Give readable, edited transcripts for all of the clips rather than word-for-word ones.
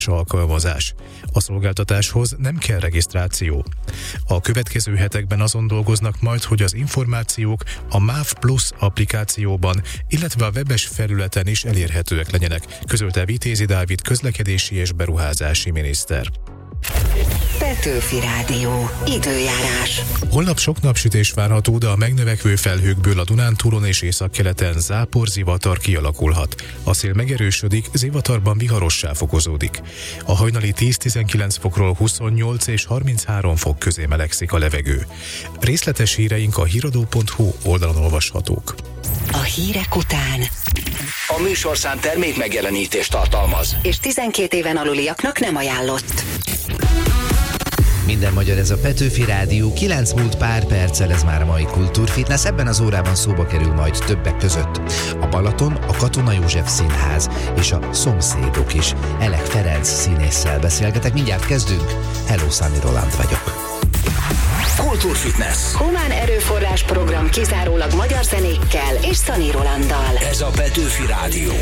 alkalmazás. A szolgáltatáshoz nem kell regisztráció. A következő hetekben azon dolgoznak majd, hogy az információk a MÁV Plus applikációban, illetve a webes felületen is elérhetőek legyenek, közölte Vitézi Dávid közlekedési és beruházási miniszter. Petőfi Rádió. Időjárás. Holnap sok napsütés várható, de a megnövekvő felhőkből a Dunántúlon és északkeleten zápor-zivatar kialakulhat. A szél megerősödik, zivatarban viharossá fokozódik. A hajnali 10-19 fokról 28 és 33 fok közé melegszik a levegő. Részletes híreink a híradó.hu oldalon olvashatók. A hírek után A műsorszám termék megjelenítést tartalmaz, és 12 éven aluliaknak nem ajánlott. Minden magyar, ez a Petőfi Rádió. 9 múlt pár perccel, ez már a mai Kultúrfitness. Ebben az órában szóba kerül majd többek között a Balaton, a Katona József Színház és a Szomszédok is. Elek Ferenc színésszel beszélgetek. Mindjárt kezdünk. Hello, Sunny Roland vagyok. Kultúrfitness. Humán erőforrás program kizárólag magyar zenékkel és Sunny Rolanddal. Ez a Petőfi Rádió.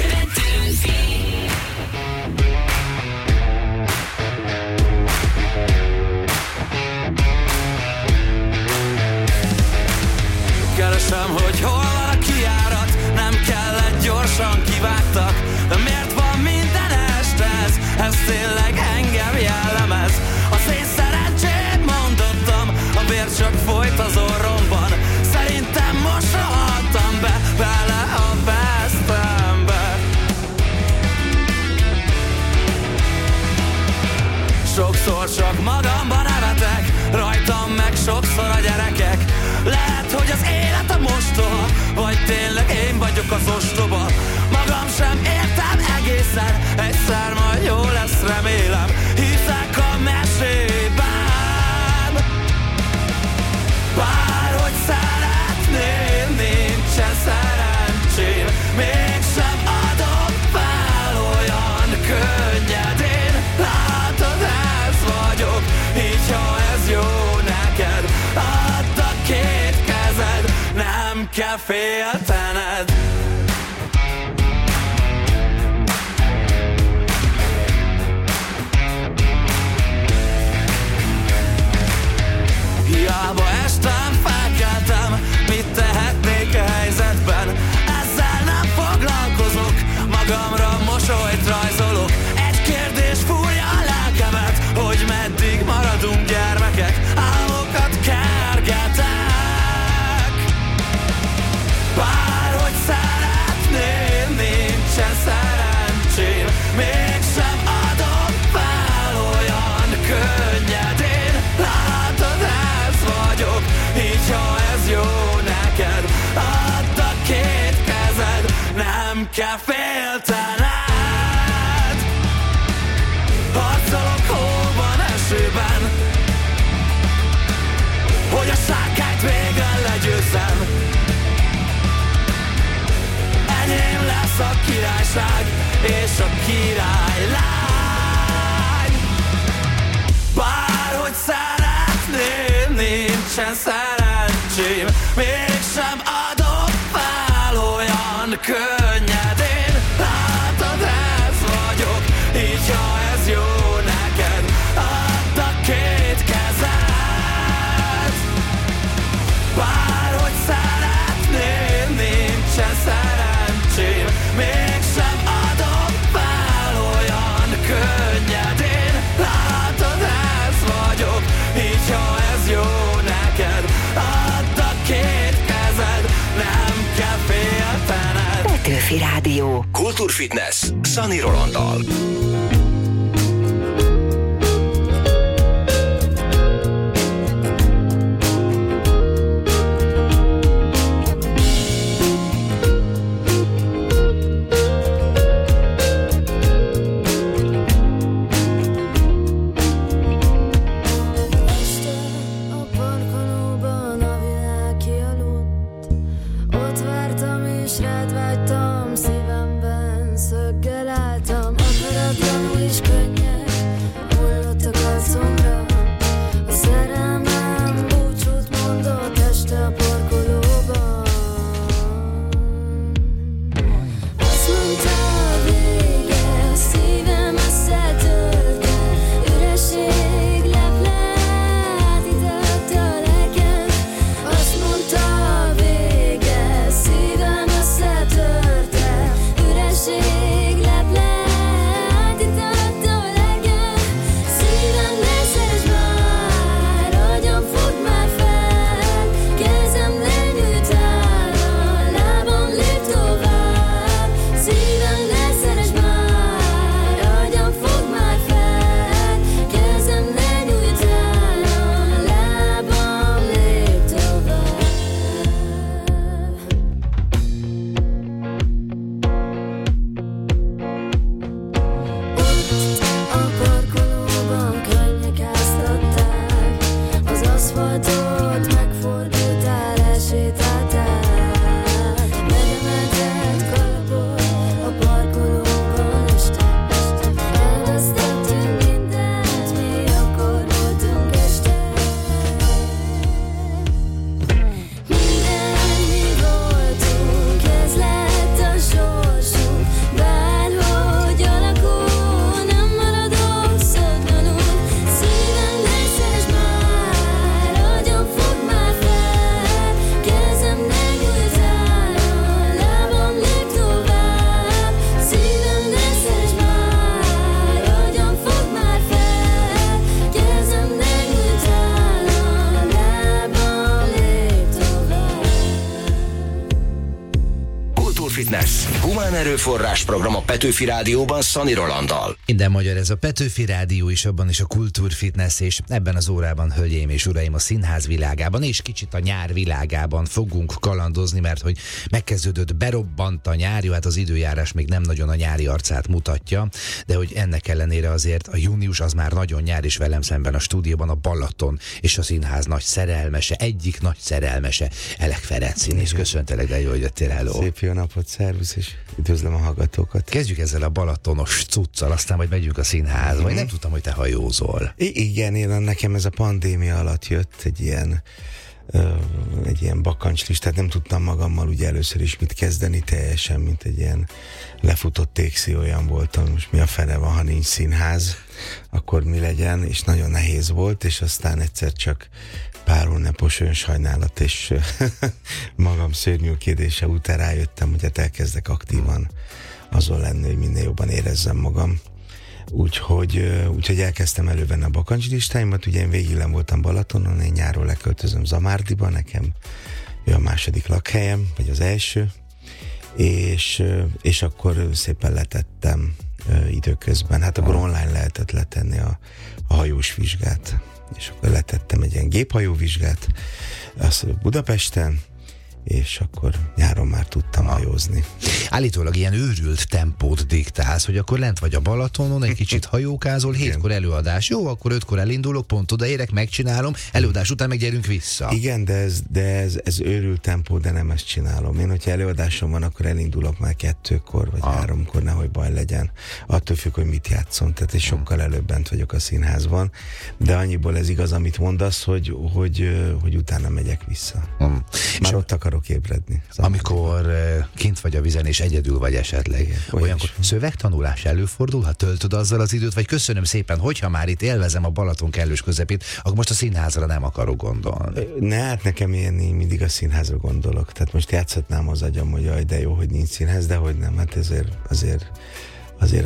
Keresem, hogy hol van a kijárat, nem kellett, gyorsan kivágtak. De miért van minden este ez tényleg engem jellemez. Az én szerencsém, mondottam, a vér csak folyt az orromban. Szerintem most rohadtam bele a vesztembe. Sokszor csak magamban nevetek, rajtam meg sokszor a gyerekek. Lehet, hogy az élet a mostoha, vagy tényleg én vagyok az ostoba. Magam sem értem egészen, egyszer majd jó lesz, remélem. Hiszek a mesében. Bárhogy szeretném, nincsen szerencsém. Mégsem adom fel olyan könnyedén. Látod, ez vagyok, így ha ez jó neked. Add a két kezed, nem kell féltened. Hiába estem, felkeltem, mit tehetnék a helyzetben? Ezzel nem foglalkozok, magamra mosolyt rajzolok. Egy kérdés fúrja a lelkemet, hogy meddig maradunk gyermekek. Álmokat kergetek. Bárhogy szeretném, nincsen szerencsém. Mégsem adom fel olyan könnyedén. Látod, ez vagyok, így ha ez jó neked. Add a két kezed, nem kell féltened. Harcolok hóban, esőben, hogy a sárkányt végre legyőzzem. Enyém lesz a királyság és a királylány. Bárhogy szeretném, nincsen szerencsém. Mégsem adom fel olyan könnyedén. Látod, ez vagyok, így ha ez jó neked. Add a két kezed. Bárhogy szeretném, nincsen szerencsém. Mégsem adom fel olyan könnyedén. Látod, ez vagyok, így ha ez jó neked. Add a két kezed, nem kell féltened. Petőfi Rádió. Kultúrfitness Sunny Rolanddal. Ott vártam és rád vágytam, szívemben szöggel álltam, akaratlanul önerőforrás program a Petőfi Rádióban Szani Rolanddal. Minden magyar ez a Petőfi Rádió is, abban is a kultúrfitness, és ebben az órában, hölgyeim és uraim, a színház világában és kicsit a nyár világában fogunk kalandozni, mert hogy megkezdődött, berobbant a nyár, jó, hát az időjárás még nem nagyon a nyári arcát mutatja, de hogy ennek ellenére azért a június az már nagyon nyár, és velem szemben a stúdióban a Balaton és a színház nagy szerelmese, egyik nagy szerelmese, Elek Ferenc színész. Köszöntelek, de jó, hogy jöttél, hello. Szép jó napot, szervusz, és üdvözlöm a hallgatókat. Kezdjük ezzel a balatonos cuccal, aztán majd megyünk a színházba. Vagy nem tudtam, hogy te hajózol. Igen, nekem ez a pandémia alatt jött egy ilyen bakancslistát, nem tudtam magammal ugye először is mit kezdeni, teljesen, mint egy ilyen lefutott tégszi, olyan voltam, most mi a fene van, ha nincs színház, akkor mi legyen, és nagyon nehéz volt, és aztán egyszer csak pár hónapos önsajnálat és magam szörnyűkérdése után rájöttem, hogy hát elkezdek aktívan azon lenni, hogy minél jobban érezzem magam. Úgyhogy elkezdtem elővenni a bakancslistáimat, ugye én végig voltam Balatonon, én nyáron leköltözöm Zamárdiba, nekem ő a második lakhelyem, vagy az első, és akkor szépen letettem időközben, hát akkor online lehetett letenni a hajós vizsgát, és akkor letettem egy ilyen géphajóvizsgát Budapesten, és akkor nyáron már tudtam hajózni. Állítólag ilyen őrült tempót diktálsz, hogy akkor lent vagy a Balatonon, egy kicsit hajókázol, 7-kor előadás, jó, akkor 5-kor elindulok, pont odaérek, megcsinálom, előadás után meg gyerünk vissza. Igen, de ez őrült tempó, de nem ezt csinálom. Én, hogyha előadásom van, akkor elindulok már 2-kor, vagy 3-kor, nehogy baj legyen. Attól függ, hogy mit játszom, tehát én sokkal előbb bent vagyok a színházban, de annyiból ez igaz, amit mondasz, hogy utána megyek vissza. Már ott akarok ébredni. Amikor kint vagy a vizen és egyedül vagy esetleg. Igen, olyankor szövegtanulás előfordul, ha töltöd azzal az időt, vagy köszönöm szépen, hogyha már itt élvezem a Balaton kellős közepét, akkor most a színházra nem akarok gondolni. Hát nekem én mindig a színházra gondolok. Tehát most játszhatnám az agyam, hogy jaj, de jó, hogy nincs színház, de hogy nem. Hát azért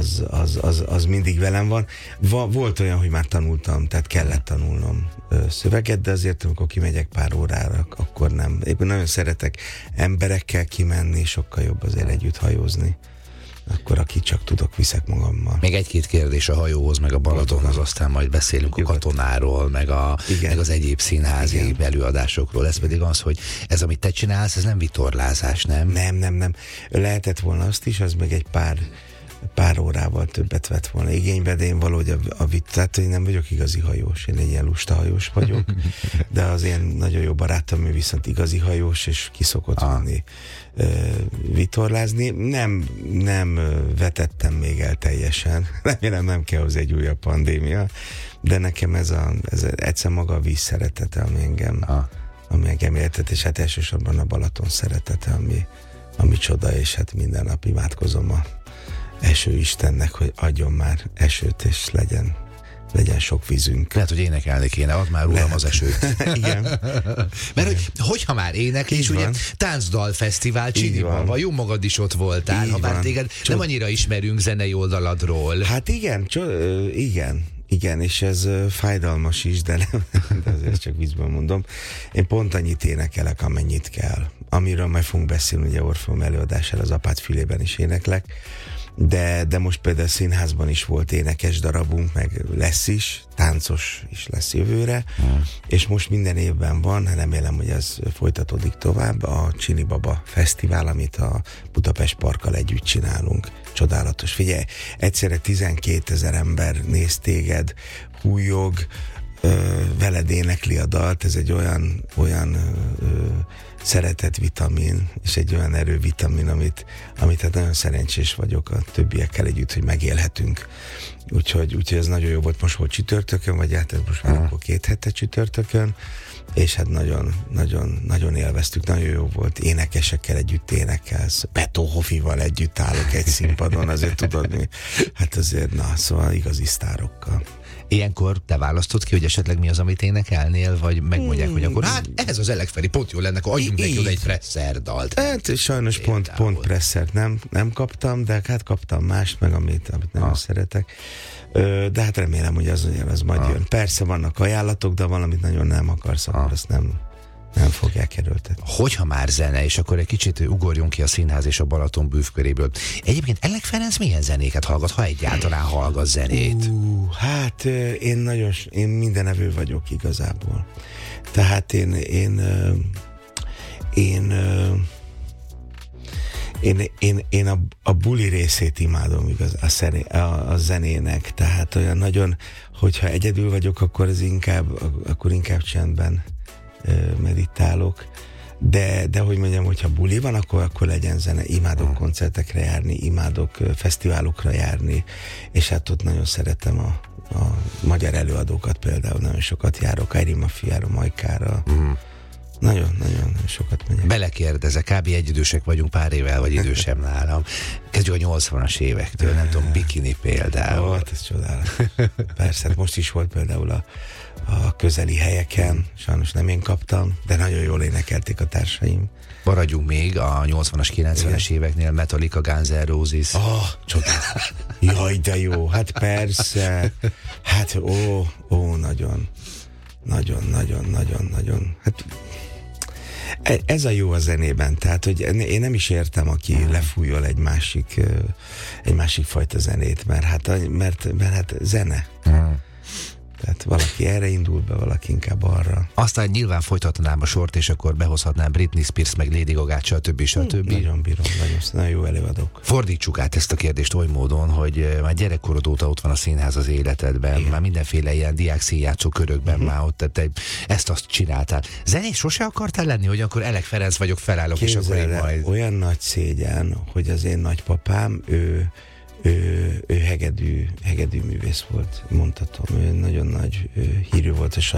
az mindig velem van. Volt olyan, hogy már tanultam, tehát kellett tanulnom szöveget, de azért, amikor kimegyek pár órára, akkor nem. Éppen nagyon szeretek emberekkel kimenni, sokkal jobb azért együtt hajózni. Akkor aki csak tudok, viszek magammal. Még egy-két kérdés a hajóhoz, meg a Balatonhoz, aztán majd beszélünk a Katonáról, meg az egyéb színházi előadásokról. Ez pedig az, hogy ez, amit te csinálsz, ez nem vitorlázás, nem? Nem. Lehetett volna azt is, az meg egy pár órával többet vett volna igénybe, de én valahogy tehát én nem vagyok igazi hajós, én egy ilyen lusta hajós vagyok, de az én nagyon jó barátom, ő viszont igazi hajós, és ki szokott menni vitorlázni. Nem vetettem még el teljesen, remélem nem kell hozzá egy újabb pandémia, de nekem ez egyszer maga a víz szeretete, ami engem éltet, és hát elsősorban a Balaton szeretete, ami csoda, és hát minden nap imádkozom a esőistennek, hogy adjon már esőt, és legyen sok vízünk. Lehet, hogy énekelni kéne, add már uram az esőt. Igen. Mert hogyha már éneklés, ugye táncdalfesztivál Csiniban van, jó magad is ott voltál, ha bár téged nem annyira ismerünk zenei oldaladról. Hát igen, és ez fájdalmas is, de azért csak viccből mondom. Én pont annyit énekelek, amennyit kell. Amiről majd fogunk beszélni, ugye Orfeum előadására az Apád fülében is éneklek, de most például színházban is volt énekes darabunk, meg lesz is, táncos is lesz jövőre, és most minden évben van, remélem, hogy ez folytatódik tovább, a Csini Baba Fesztivál, amit a Budapest Parkkal együtt csinálunk. Csodálatos. Figyelj, egyszerre 12 000 ember néz téged, hújog, veled énekli a dalt, ez egy olyan szeretetvitamin, és egy olyan erővitamin, amit hát nagyon szerencsés vagyok a többiekkel együtt, hogy megélhetünk. Úgyhogy ez nagyon jó volt, most volt csütörtökön, vagy hát ez most már akkor 2 hete csütörtökön, és hát nagyon élveztük, nagyon jó volt, énekesekkel együtt énekelsz, Beto Hofival együtt állok egy színpadon, azért tudod mi, hát azért, szóval igazi sztárokkal. Ilyenkor te választod ki, hogy esetleg mi az, amit énekelnél, vagy megmondják, hogy akkor hát ez az Elek Feri, pont jó lenne, akkor adjunk neki oda egy Presser dalt. Hát sajnos pont Pressert nem kaptam, de hát kaptam mást, meg amit nagyon szeretek. De hát remélem, hogy az majd jön. Persze vannak ajánlatok, de valamit nagyon nem akarsz, akkor azt Nem fogják erőltetni. Hogyha már zene, és akkor egy kicsit ugorjunk ki a színház és a Balaton bűvköréből. Egyébként Elek Ferenc milyen zenéket hallgat, ha egyáltalán hallgat zenét? Hát én mindenevő vagyok igazából. Tehát én a buli részét imádom igaz, a zenének, tehát olyan nagyon, hogyha egyedül vagyok, akkor inkább csendben meditálok, de hogy mondjam, hogyha buli van, akkor legyen zene. Imádok koncertekre járni, imádok fesztiválokra járni, és hát ott nagyon szeretem a magyar előadókat, például nagyon sokat járok, Airy Mafiára, Majkára. Nagyon sokat megyek. Belekérdezek, kb. Egyidősek vagyunk, pár évvel vagy idősebb nálam. Kezdjük a 80-as évektől, nem tudom, Bikini például. Hát ez csodálatos. Persze, most is volt például a közeli helyeken, sajnos nem én kaptam, de nagyon jól énekelték a társaim. Maradjunk még a 80-as, 90-es éveknél, Metallica, Guns N' Roses. Csodálatos. Jaj, de jó, hát persze. Hát nagyon. Hát ez a jó a zenében, tehát hogy én nem is értem, aki lefújol egy másik fajta zenét, mert hát zene. Tehát valaki erre indul be, valaki inkább arra. Aztán nyilván folytatnám a sort, és akkor behozhatnám Britney Spears, meg Lady Gaga-t, stb. Nagyon bírom, nagyon jó előadók. Fordítsuk át ezt a kérdést oly módon, hogy már gyerekkorod óta ott van a színház az életedben, igen. Már mindenféle ilyen diákszínjátszó körökben már ott, tehát ezt-azt csináltál. Zenés sose akartál lenni, hogy akkor Elek Ferenc vagyok, felállok, Képzeld, és akkor én majd... Olyan nagy szégyen, hogy az én nagypapám, ő hegedű művész volt, mondhatom. Ő nagyon nagy hírű volt a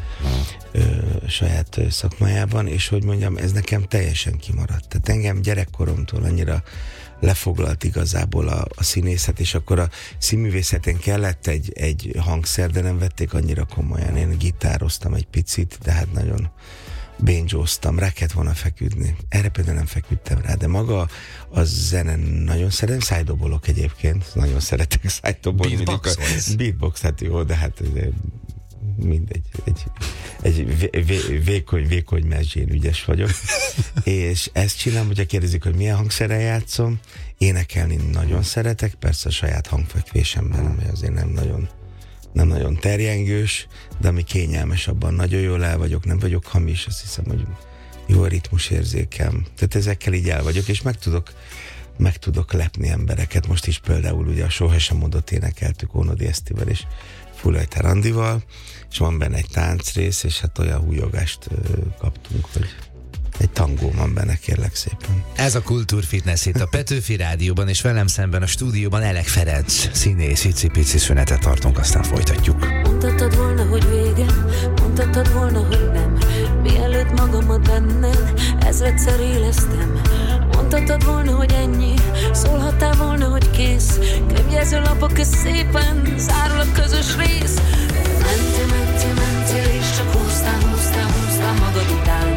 saját szakmájában, és hogy mondjam, ez nekem teljesen kimaradt. Tehát engem gyerekkoromtól annyira lefoglalt igazából a színészet, és akkor a színművészetén kellett egy hangszer, de nem vették annyira komolyan. Én gitároztam egy picit, de hát nagyon banjóztam, rá kellett volna feküdni. Erre például nem feküdtem rá, de maga a zene nagyon szeretem, szájdobolok egyébként, nagyon szeretek szájdobolni. Beatbox, hát jó, de hát mindegy. Egy vékony mezsén ügyes vagyok. És ezt csinálom, hogyha kérdezik, hogy milyen hangszerrel játszom, énekelni nagyon szeretek, persze a saját hangfekvésemben, ami azért nem nagyon terjengős, de ami kényelmes, abban nagyon jól el vagyok, nem vagyok hamis, azt hiszem, hogy jó a ritmusérzékem. Tehát ezekkel így el vagyok, és meg tudok lepni embereket. Most is például ugye a Sohasem Mondott énekeltük Ónodi Esztivel és Fulajtár Andival, és van benne egy táncrész, és hát olyan hújogást kaptunk, hogy egy tangó van benne, kérlek szépen. Ez a Kultúrfitness itt a Petőfi Rádióban, és velem szemben a stúdióban Elek Ferenc színész. Icipici szünetet tartunk, aztán folytatjuk. Mondhattad volna, hogy vége, mondhattad volna, hogy nem. Mielőtt magamat benned ezredszer éleztem. Mondhattad volna, hogy ennyi, szólhattál volna, hogy kész. Könyvjelző lapok közt szépen zárul a közös rész. Mentél, és csak húztál magad után.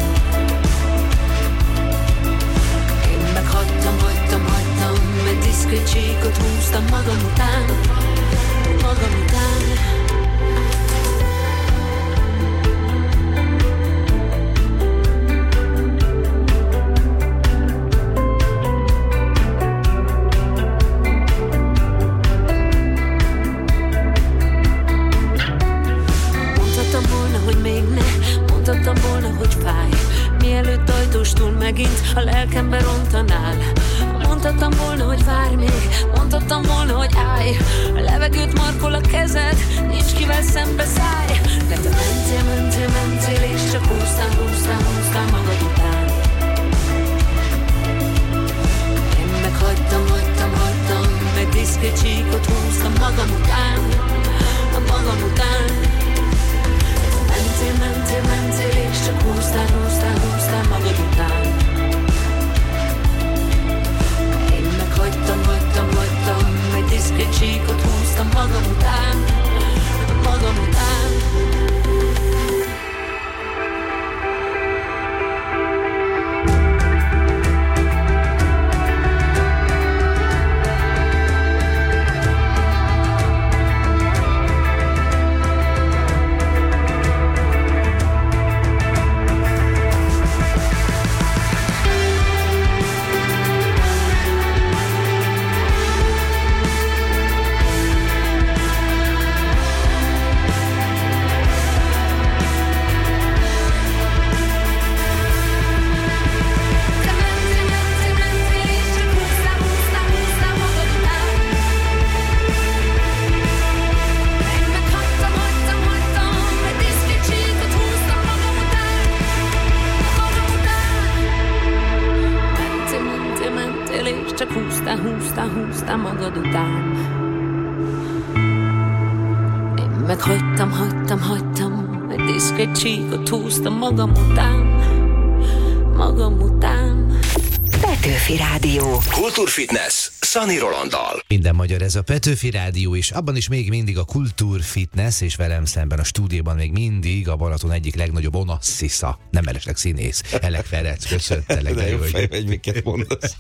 Hagytam, egy diszkrét csíkot húztam magam után. Mondhattam volna, hogy még ne, mondhattam volna, hogy fáj. Mielőtt ajtóstól megint a lelkembe rontanál. Mondhattam volna, hogy várj még, mondhattam volna, hogy állj. A levegőt markol a kezed, nincs kivel szembe szállj. De te mentél, és csak húztál magad után. Én meg hagytam, egy diszkrét csíkot húztam magam után. Mentél, és csak húztál magad után. Én meg hagytam, egy diszkrét csíkot húztam magam után. te magad után. Én meg hagytam, egy diszkrét csíkot húztam magam után. Petőfi Rádió. Kultúrfitness Szani Rolanddal. Minden magyar, ez a Petőfi Rádió, és abban is még mindig a Kultúrfitness, és velem szemben a stúdióban még mindig a Balaton egyik legnagyobb onasszisza, nem mellesleg színész, Elek Ferenc. Köszöntelek. De jó fej vagy, miket mondasz.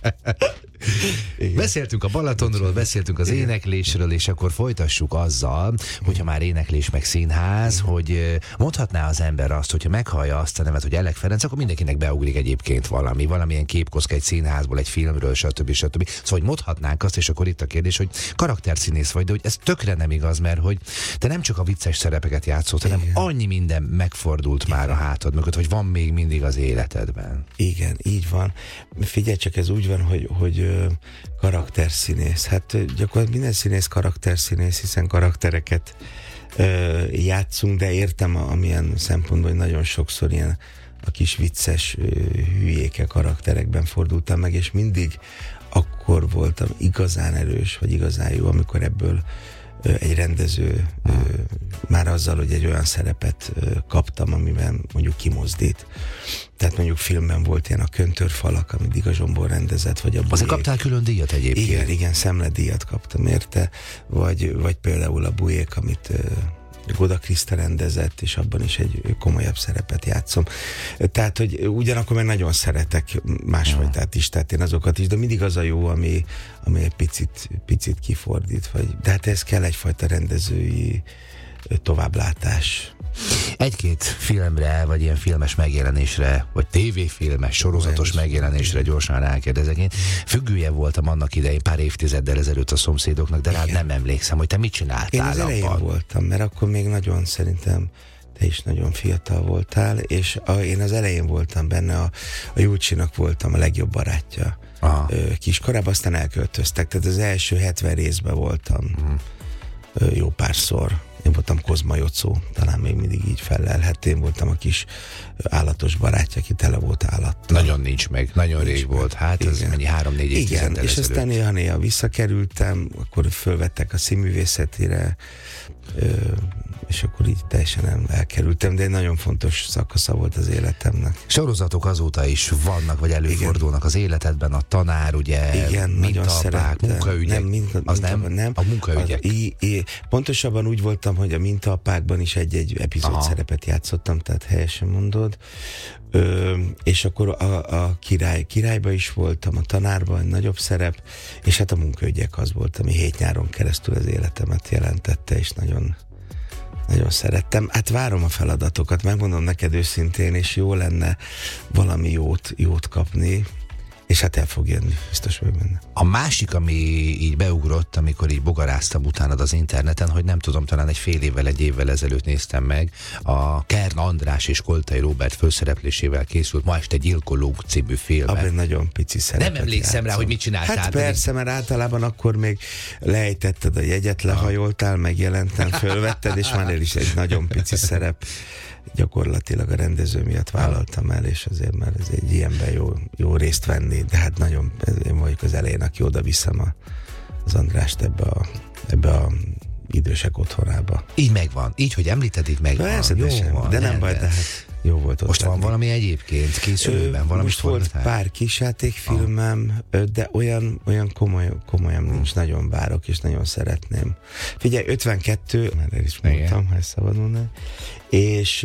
Beszéltünk a Balatonról, beszéltünk az éneklésről, és akkor folytassuk azzal, hogyha már éneklés meg színház, hogy mondhatná az ember azt, hogyha meghallja azt a nevet, hogy Elek Ferenc, akkor mindenkinek beugrik egyébként valamilyen képkocka egy színházból, egy filmről, stb. Szóval, hogy mondhatnánk azt, és akkor itt a kérdés, hogy karakterszínész vagy, de hogy ez tökre nem igaz, mert hogy te nem csak a vicces szerepeket játszott, hanem annyi minden megfordult már a hátad mögött, hogy van még mindig az életedben. Igen, így van. Figyelj csak, ez úgy van, hogy karakterszínész. Hát gyakorlatilag minden színész karakterszínész, hiszen karaktereket játszunk, de értem amilyen szempontból, hogy nagyon sokszor ilyen a kis vicces hülyéke karakterekben fordultam meg, és mindig akkor voltam igazán erős, vagy igazán jó, amikor ebből egy rendező már azzal, hogy egy olyan szerepet kaptam, amiben mondjuk kimozdít. Tehát mondjuk filmben volt ilyen a Köntörfalak, amit Diga Zsombor rendezett, vagy a Bujék. Azért kaptál külön díjat egyébként? Igen, szemledíjat kaptam érte, vagy például a Bujék, amit Goda Kriszta rendezett, és abban is egy komolyabb szerepet játszom. Tehát, hogy ugyanakkor meg nagyon szeretek másfajtát is, tehát én azokat is, de mindig az a jó, ami egy picit kifordít, de hát ez kell egyfajta rendezői továbblátás. Egy-két filmre, vagy ilyen filmes megjelenésre, vagy tévéfilmes, sorozatos megjelenésre gyorsan rákérdezek. Én függője voltam annak idején, pár évtizeddel ezelőtt a Szomszédoknak, de rád nem emlékszem, hogy te mit csináltál. Én az elején voltam, mert akkor még nagyon szerintem te is nagyon fiatal voltál, és én az elején voltam benne, a Júlcsinak voltam a legjobb barátja. Kiskorában, aztán elköltöztek, tehát az első 70 részben voltam jó párszor. Én voltam Kozma Jocó, talán még mindig így felelhet. Én voltam a kis állatos barátja, aki tele volt állattal. Nagyon nincs meg, nagyon rég volt. Hát ez mennyi 3-4 évtizeddel ezelőtt. És aztán néha visszakerültem, akkor fölvettek a színművészetére, és akkor így teljesen elkerültem, de egy nagyon fontos szakasza volt az életemnek. Sorozatok azóta is vannak, vagy előfordulnak az életedben, a Tanár, ugye, igen, Mintaapák, Munkaügyek, nem, a Munkaügyek. Pontosabban úgy voltam, hogy a Mintaapákban is egy epizód szerepet játszottam, tehát helyesen mondod. És akkor a Királyba is voltam, a Tanárban nagyobb szerep, és hát a Munkaügyek az volt, ami 7 nyáron keresztül az életemet jelentette, és nagyon szerettem. Hát várom a feladatokat, megmondom neked őszintén, és jó lenne valami jót kapni, és hát el fog jönni, biztos vagyok benne. A másik, ami így beugrott, amikor így bogaráztam utánad az interneten, hogy nem tudom, talán egy évvel ezelőtt néztem meg, a Kern András és Koltai Róbert főszereplésével készült Ma este gyilkolók című filmet. Abban nagyon pici szerepet nem emlékszem játszom. rá, hogy mit csináltál. Hát persze, mert általában akkor még lejtetted a jegyet, lehajoltál, megjelentem, fölvetted, és már el is egy nagyon pici szerep. Gyakorlatilag a rendező miatt vállaltam el, és azért, mert ez egy ilyenben jó részt venni, de hát nagyon, én vagyok az elején, aki oda viszem az Andrást ebbe a idősek otthonába. Így megvan, így, hogy említed, így megvan. Jó, de nem baj, de hát jó volt ott. Most van valami egyébként készülőben? Most volt pár kisjátékfilmem, de olyan komolyan nincs, nagyon várok, és nagyon szeretném. Figyelj, 52, mert el is mondtam, ha ezt szabad mondani, és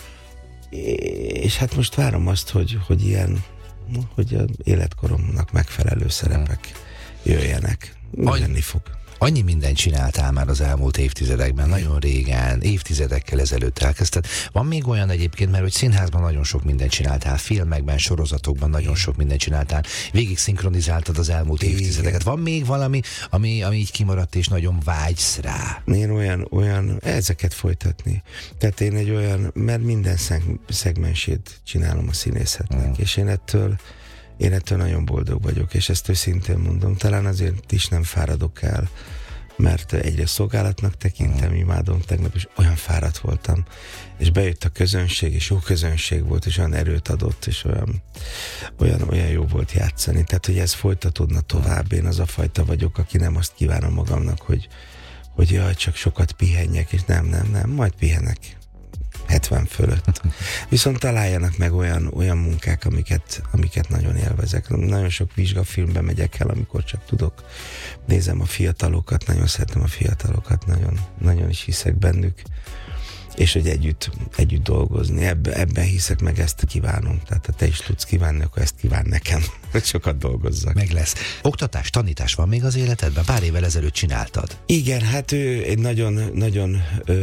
hát most várom azt, hogy ilyen, hogy az életkoromnak megfelelő szerepek jöjjenek. Menni fog. Annyi mindent csináltál már az elmúlt évtizedekben, nagyon régen, évtizedekkel ezelőtt elkezdted. Van még olyan egyébként, mert hogy színházban nagyon sok mindent csináltál, filmekben, sorozatokban nagyon sok mindent csináltál, végig szinkronizáltad az elmúlt évtizedeket. Van még valami, ami így kimaradt, és nagyon vágysz rá? Én olyan ezeket folytatni. Tehát én egy olyan, mert minden szegmensét csinálom a színészetnek, és én ettől nagyon boldog vagyok, és ezt őszintén mondom. Talán azért is nem fáradok el mert egyrészt szolgálatnak tekintem, imádom, tegnap is olyan fáradt voltam, és bejött a közönség, és jó közönség volt, és olyan erőt adott, és olyan jó volt játszani. Tehát, hogy ez folytatódna tovább. Én az a fajta vagyok, aki nem azt kívánom magamnak, hogy jaj, csak sokat pihenjek, és nem, majd pihenek 70 fölött. Viszont találjanak meg olyan munkák, amiket nagyon élvezek. Nagyon sok vizsgafilmbe megyek el, amikor csak tudok. Nézem a fiatalokat, nagyon szeretem a fiatalokat, nagyon is hiszek bennük. És hogy együtt dolgozni. Ebben hiszek, meg ezt kívánom. Tehát ha te is tudsz kívánni, akkor ezt kíván nekem, hogy sokat dolgozzak. Meg lesz. Oktatás, tanítás van még az életedben? Pár évvel ezelőtt csináltad. Igen, hát egy nagyon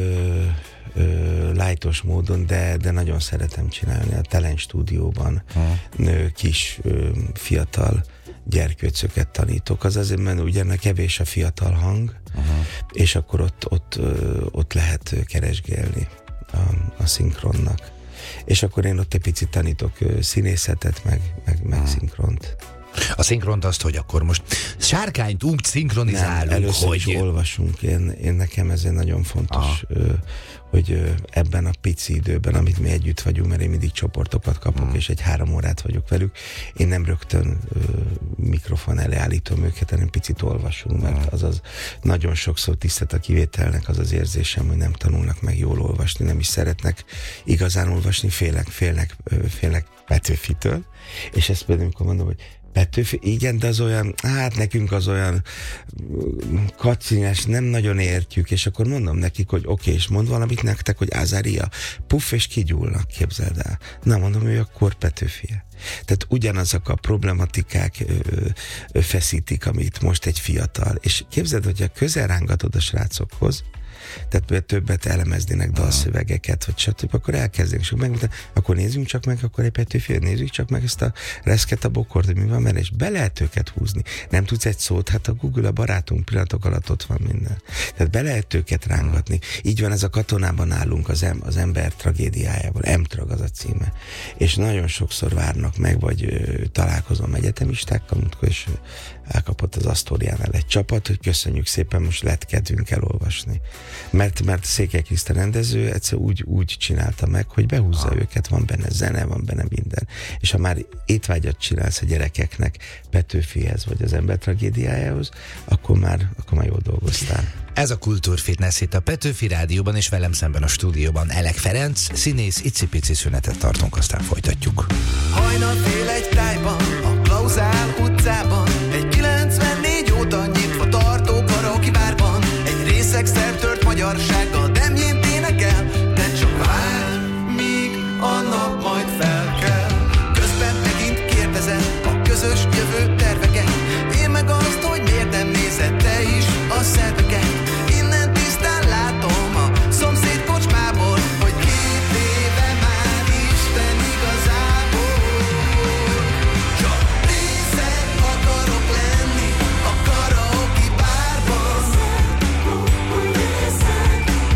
lájtos módon, de nagyon szeretem csinálni. A Talent stúdióban kis, fiatal gyerkőcöket tanítok. Az azért, mert ugyan kevés a fiatal hang, és akkor ott lehet keresgélni a szinkronnak. És akkor én ott egy picit tanítok színészetet, meg szinkront. A szinkront azt, hogy akkor most sárkányt úgy szinkronizálunk, először is olvasunk. Én nekem ez egy nagyon fontos, hogy ebben a pici időben, amit mi együtt vagyunk, mert én mindig csoportokat kapok, és 3 órát vagyok velük, én nem rögtön mikrofon elé állítom őket, hanem picit olvasunk, mert azaz nagyon sokszor tisztelt a kivételnek az érzésem, hogy nem tanulnak meg jól olvasni, nem is szeretnek igazán olvasni, félnek Petőfitől, és ezt például, amikor mondom, hogy Petőfi, igen, de az olyan, hát nekünk az olyan kaccinyás, nem nagyon értjük, és akkor mondom nekik, hogy oké, és mond valamit nektek, hogy Azária, puff, és kigyúlnak, képzeld el. Na, mondom, ő akkor Petőfie. Tehát ugyanazok a problematikák feszítik, amit most egy fiatal. És képzeld, hogyha közel rángatod a srácokhoz, tehát többet elemeznének dalszövegeket, vagy stb., akkor elkezdenek, és akkor nézzünk csak meg, akkor egy Petőfi, nézzük csak meg ezt a reszket, a bokort, hogy mi van benne, és be lehet őket húzni. Nem tudsz egy szót, hát a Google a barátunk, pillanatok alatt ott van minden. Tehát be lehet őket rángatni. Így van ez a Katonában nálunk az ember tragédiájával, M-trag az a címe. És nagyon sokszor várnak meg, vagy találkozom egyetemistákkal, és elkapott az Asztóriánál egy csapat, hogy köszönjük szépen, most lett kedvünk elolvasni. Mert Székely Kriszta rendező egyszer úgy csinálta meg, hogy behúzza őket, van benne zene, van benne minden. És ha már étvágyat csinálsz a gyerekeknek Petőfihez, vagy az ember tragédiájához, akkor már jól dolgoztál. Ez a Kultúrfitness itt a Petőfi Rádióban, és velem szemben a stúdióban Elek Ferenc, színész, icipici szünetet tartunk, aztán folytatjuk. Hajnalfél egy tájban, a Klauzál utcában, egy 94 óta nyitva tartó karaoke bárban, egy részeg szertört magyarsággal demjént énekel, de csak várj, míg a nap majd felkel. Közben megint kérdezed a közös jövő terveket, én meg azt, hogy miért nem nézed te is a szerveket. Innen tisztán látom a szomszéd kocsmából, hogy 2 éve már Isten igazából. Csak részeg akarok lenni a karaoke bárban.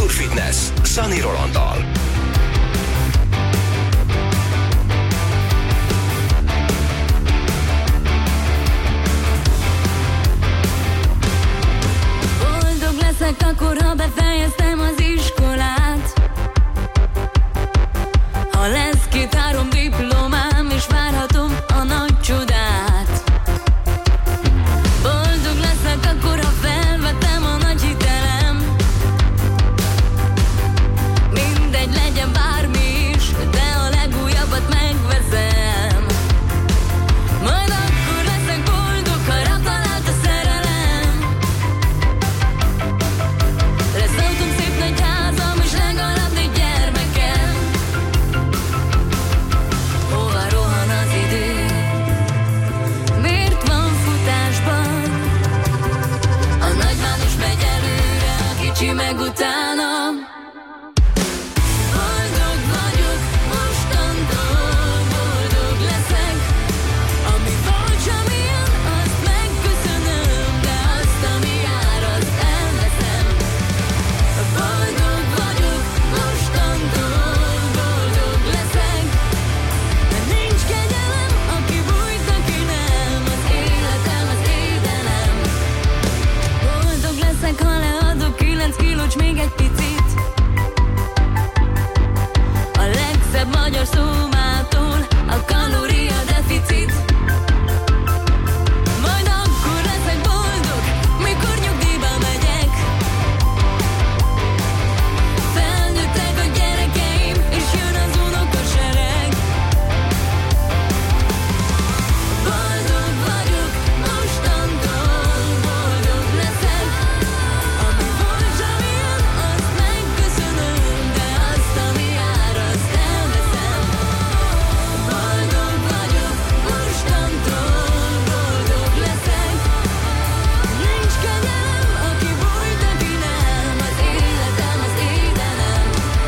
Kultúrfitness Szani Rolanddal. Boldog leszek akkor, ha befejeztem az iskolát. Ha lesz 2-3 diplomám, és várhatom a nagy csodát. Boldog leszek akkor, ha felvettem a nagy hitelem. Mindegy, legyen bármi is, de a legújabbat megveszem. Majd akkor leszek boldog, ha rám talált a szerelem. Lesz autóm, szép nagy házam, és legalább 4 gyermekem. Hova rohan az idő? Miért van futásban? A nagyváros megy előre, a kicsi meg utána. Boldog vagyok, mostantól boldog leszek. Ami volt, sem ilyen, azt megköszönöm, de azt, ami jár, azt elveszem. Boldog vagyok, mostantól boldog leszek. Mert nincs kegyelem, aki bújt, aki nem. Az életem, az édelem. Boldog leszek, ha leadok 9 kilót, s még egy picit. A legszebb magyar szómától a kalória deficit. Majd akkor leszek boldog, mikor nyugdíjba megyek. Felnőttek a gyerekeim, és jön az unokasereg. Boldog vagyok, mostantól boldog leszek. Ami volt, sem ilyen, azt megköszönöm, de azt, ami jár, azt elveszem. Boldog vagyok, mostantól boldog leszek. Nincs kegyelem, aki bújt, aki nem. Az életem, az édelem.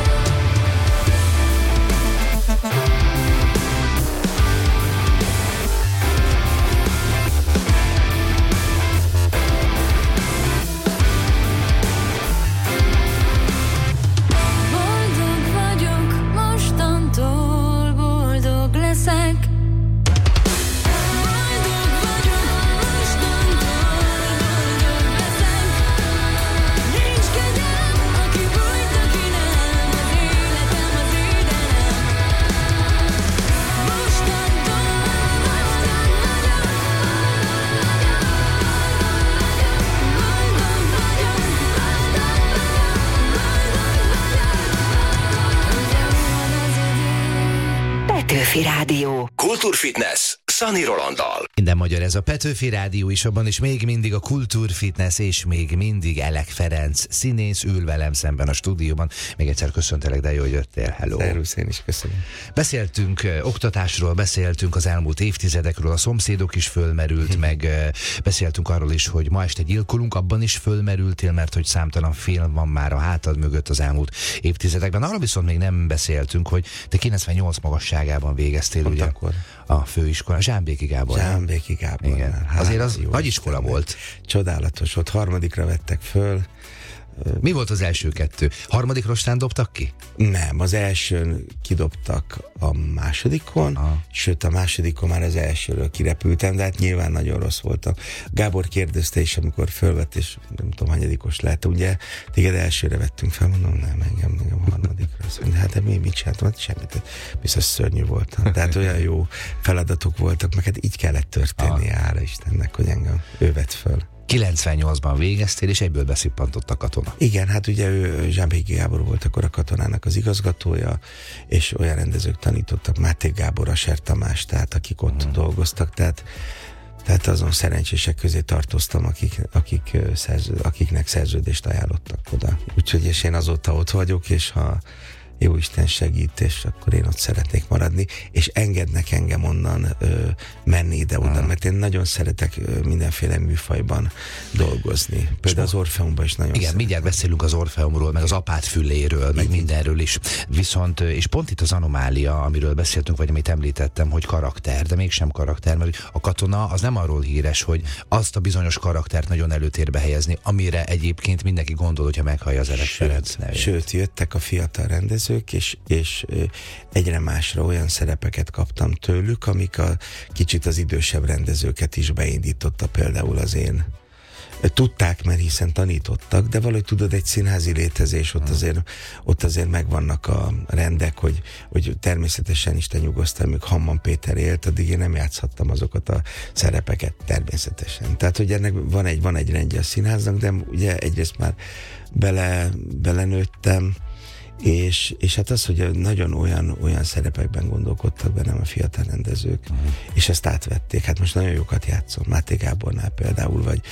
Boldog vagyok, mostantól boldog leszek. Boldog vagyok, mostantól boldog leszek. Nincs kegyelem, aki bújt, aki nem. Az életem, az édelem. Mostantól boldog vagyok. Boldog vagyok. Petőfi Rádió. Kultúrfitness Szani Rolanddal. Minden magyar, ez a Petőfi Rádió is, abban is még mindig a Kultúrfitness, és még mindig Elek Ferenc színész ül velem szemben a stúdióban. Még egyszer köszöntelek, de jó, hogy jöttél. Hello. Szervusz, én is köszönöm. Beszéltünk oktatásról, beszéltünk az elmúlt évtizedekről, a Szomszédok is fölmerült, meg beszéltünk arról is, hogy ma este gyilkolunk, abban is fölmerültél, mert hogy számtalan film van már a hátad mögött az elmúlt évtizedekben. Arról viszont még nem beszéltünk, hogy te 98 magasságában végeztél, ugye, akkor a főiskola. Zsámbéki Gábor. Zsámbéki Gábor. Igen. Hát, Azért az jó nagy iskola Istennek. volt. Csodálatos volt. 3. vettek föl. Mi volt az első 2? 3. rostán dobtak ki? Nem, az elsőn kidobtak a másodikon, sőt a másodikon már az elsőről kirepültem, de hát nyilván nagyon rossz voltam. Gábor kérdezte is, amikor fölvett, és nem tudom, hanyadikos lett, ugye, téged elsőre vettünk fel, mondom, nem, engem 3. Azt mondja, hát de mit csináltam? Hát semmit, biztos szörnyű voltam. Tehát olyan jó feladatok voltak, meg hát így kellett történni, hála Istennek, hogy engem ő vett föl. 98-ban végeztél, és egyből beszippantott a katona. Igen, hát ugye ő Zsámbéki Gábor volt akkor a Katonának az igazgatója, és olyan rendezők tanítottak, Máté Gábor, Aser Tamás, tehát akik ott dolgoztak, tehát azon szerencsések közé tartoztam, akiknek szerződést ajánlottak oda. Úgyhogy és én azóta ott vagyok, és ha Jóisten segít, és akkor én ott szeretnék maradni, és engednek engem onnan menni ide-oda, mert én nagyon szeretek mindenféle műfajban dolgozni. Például az Orfeumban is nagyon szeretem. Mindjárt beszélünk az Orfeumról, meg az Apát füléről, meg mindenről is. Viszont, és pont itt az anomália, amiről beszéltünk, vagy amit említettem, hogy karakter, de mégsem karakter, mert a katona az nem arról híres, hogy azt a bizonyos karaktert nagyon előtérbe helyezni, amire egyébként mindenki gondol, hogyha meghallja az Elek Ferenc nevét. Sőt, jöttek a fiatal rendezők, és egyre másra olyan szerepeket kaptam tőlük, amik a kicsit az idősebb rendezőket is beindította, például az én. Tudták, mert hiszen tanítottak, de valahogy tudod, egy színházi létezés, ott azért megvannak a rendek, hogy természetesen Isten nyugosztal, amíg Hamman Péter élt, addig én nem játszhattam azokat a szerepeket természetesen. Tehát, hogy ennek van egy rendje a színháznak, de ugye egyrészt már belenőttem, és hát az, hogy nagyon olyan szerepekben gondolkodtak bennem a fiatal rendezők, és ezt átvették. Hát most nagyon jókat játszom, Máté Gábornál például, vagy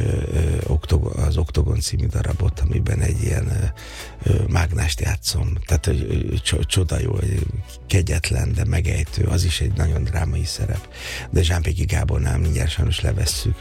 az Oktogon című darabot, amiben egy ilyen mágnást játszom. Tehát csoda jó, kegyetlen, de megejtő, az is egy nagyon drámai szerep. De Zsámpéki Gábornál mindjárt sajnos levesszük.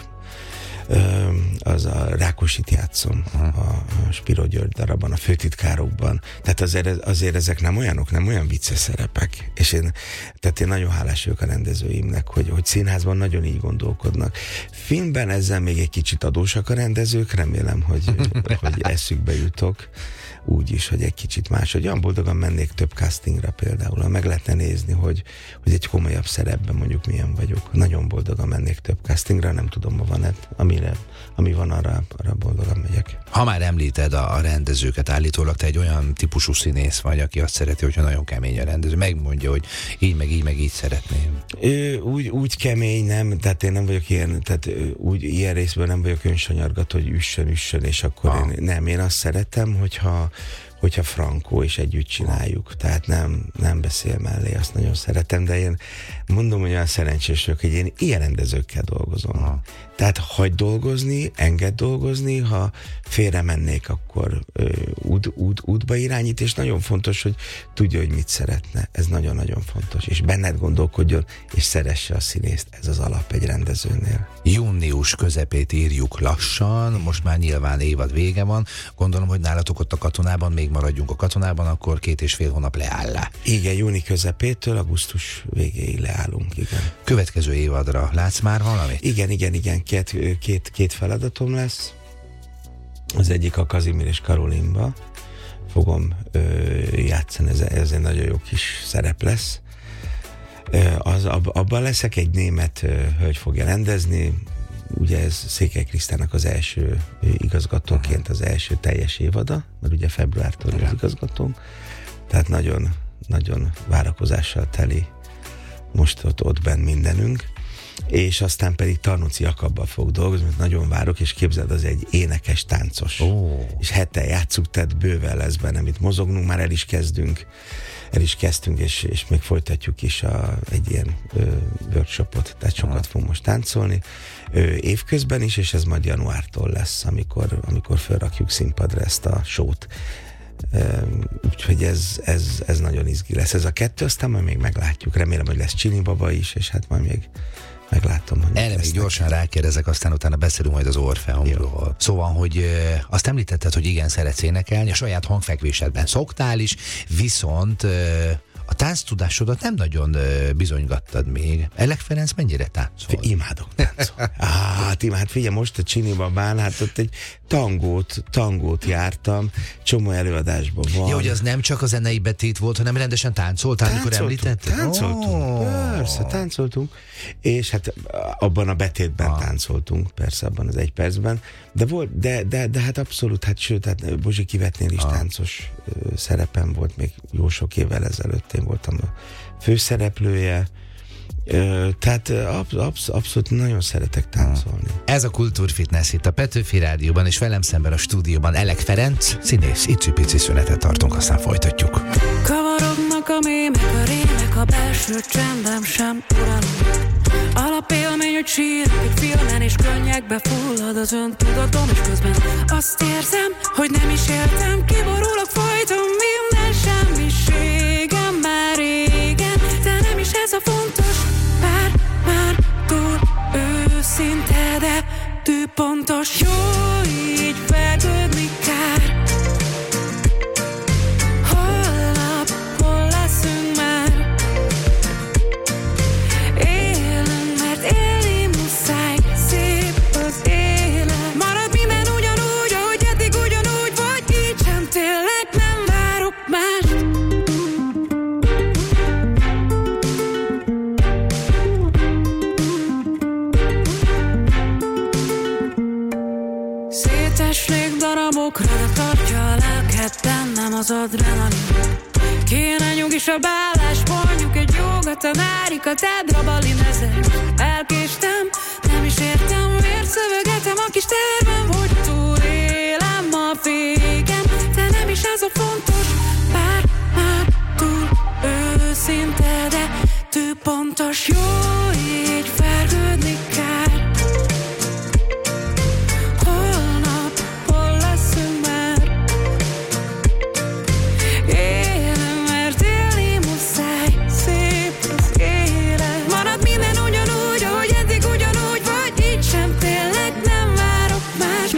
Az a Rákosit játszom a Spiro György darabban, a Főtitkárokban. Tehát azért ezek nem olyan vicces szerepek. És én nagyon hálás vagyok a rendezőimnek, hogy színházban nagyon így gondolkodnak. Filmben ezzel még egy kicsit adósak a rendezők, remélem, hogy eszükbe jutok. Úgy is, hogy egy kicsit más, hogy olyan boldogan mennék több castingra például, ha meg lehetne nézni, hogy egy komolyabb szerepben mondjuk milyen vagyok. Nagyon boldogan mennék több castingra, nem tudom, ma van ami van, arra boldogan megyek. Ha már említed a rendezőket, állítólag te egy olyan típusú színész vagy, aki azt szereti, hogyha nagyon kemény a rendező, megmondja, hogy így, meg így szeretném. Úgy kemény nem, tehát én nem vagyok ilyen, tehát úgy ilyen részből nem vagyok önsanyargató, hogy üssön, és akkor én azt szeretem, hogyha frankó és együtt csináljuk. Tehát nem beszél mellé, azt nagyon szeretem, de én mondom, hogy olyan szerencsés vagyok, hogy én ilyen rendezőkkel dolgozom. Tehát hagyd dolgozni, engedd dolgozni, ha félre mennék, akkor útba irányít, és nagyon fontos, hogy tudja, hogy mit szeretne. Ez nagyon-nagyon fontos. És benned gondolkodjon, és szeresse a színészt. Ez az alap egy rendezőnél. Június közepét írjuk lassan, most már nyilván évad vége van. Gondolom, hogy nálatok ott a Katonában, még maradjunk a Katonában, akkor 2,5 hónap leáll le. Igen, júni közepétől augusztus végéig leállunk, igen. Következő évadra látsz már valamit? Igen. Két feladatom lesz. Az egyik a Kazimír és Karolinba fogom játszani, ez egy nagyon jó kis szerep lesz. Abban leszek, egy német hölgy fogja rendezni, ugye ez Székely Krisztának az első igazgatóként az első teljes évada, mert ugye februártól az igazgatóm, tehát nagyon, nagyon várakozással teli most ott benn mindenünk, és aztán pedig Tarnóci Jakabbal fog dolgozni, mert nagyon várok, és képzeld, az egy énekes, táncos. És hete játsszuk, tehát bőven lesz benne, amit mozognunk, már el is kezdtünk, és még folytatjuk is egy ilyen workshopot, tehát sokat fogunk most táncolni. Évközben is, és ez majd januártól lesz, amikor felrakjuk színpadra ezt a show-t. Úgyhogy ez nagyon izgi lesz. Ez a 2, aztán majd még meglátjuk. Remélem, hogy lesz Csini Baba is, és hát majd még meglátom, hogy erre még gyorsan rákérdezek, aztán utána beszélünk majd az Orfeumról. Szóval, hogy azt említetted, hogy igen, szeretsz énekelni, a saját hangfekvésedben szoktál is, viszont a tánctudásodat nem nagyon bizonygattad még. Elek Ferenc mennyire táncol? Imádok táncolni. Hát figyelj, most a Csini Babán, hát ott egy tangót jártam, csomó előadásban van. Ja, hogy az nem csak a zenei betét volt, hanem rendesen táncoltál, amikor említetted? Táncoltunk. És hát abban a betétben táncoltunk, persze abban az 1 percben, de hát abszolút, hát sőt, hát Bozsi Kivetnél is táncos szerepem volt, még jó sok évvel ezelőtt én voltam a főszereplője, tehát abszolút nagyon szeretek táncolni. Ez a Kultúrfitness itt a Petőfi Rádióban, és velem szemben a stúdióban Elek Ferenc, színész. Icipici szünetet tartunk, aztán folytatjuk. Kavarognak a mémek, a rémek, a belső csendem sem uralom. Alapélmény, hogy sírok egy filmen, és könnyekbe fullad az öntudatom, és közben azt érzem, hogy nem is éltem, kiborulok folyton minden semmiségem már régen, de nem is ez a fontos, bár már túl őszinte, de tűpontos. Jó így vergődni kár. Holnap hol leszünk már? Élünk, mert élni muszáj, szép az élet. Marad minden ugyanúgy, ahogy eddig ugyanúgy, vagy így sem, tényleg nem várok mást. Szétesnék darabokra, de tartja a lelket bennem az adrenalin. Kéne nyugisabb állás, mondjuk egy jogatanárikat, edrabalin ezer. Elkéstem, nem is értem, miért szövegetem a kis tervem, hogy túlélem a végem, de nem is ez a fontos, bár már túl őszinte, de tűpontos. Jó így vergődni kár. Holnap hol leszünk már? Élünk, mert élni muszáj, szép az élet. Marad minden ugyanúgy, ahogy eddig ugyanúgy, vagy így sem, tényleg nem várok más.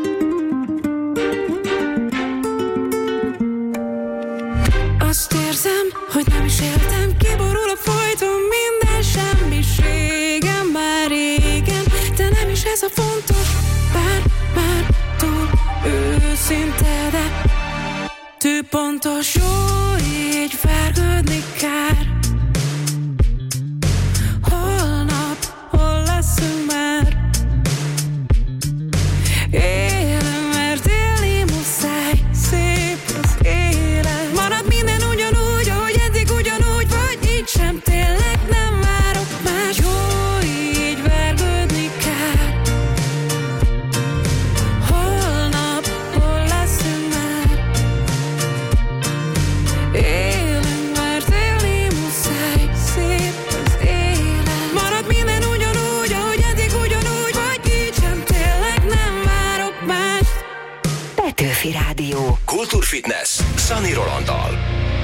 Azt érzem, hogy nem is éltem, kiborulok folyton, minden semmiségem már régen, de nem is ez a fontos, bár már túl őszinte, de tűpontos. Jó így vergődni kár. Holnap hol leszünk már? Élünk, mert élni muszáj, szép az élet. Marad minden ugyanúgy, ahogy eddig ugyanúgy, vagy így sem, tényleg nem várok más. Jó így vergődni kár. Holnap hol leszünk már? Élünk, mert élni muszáj, szép az élet. Marad minden ugyanúgy, ahogy eddig ugyanúgy, vagy így sem, tényleg nem várok más. Petőfi Rádió. Kultúrfitness Szani Rolanddal.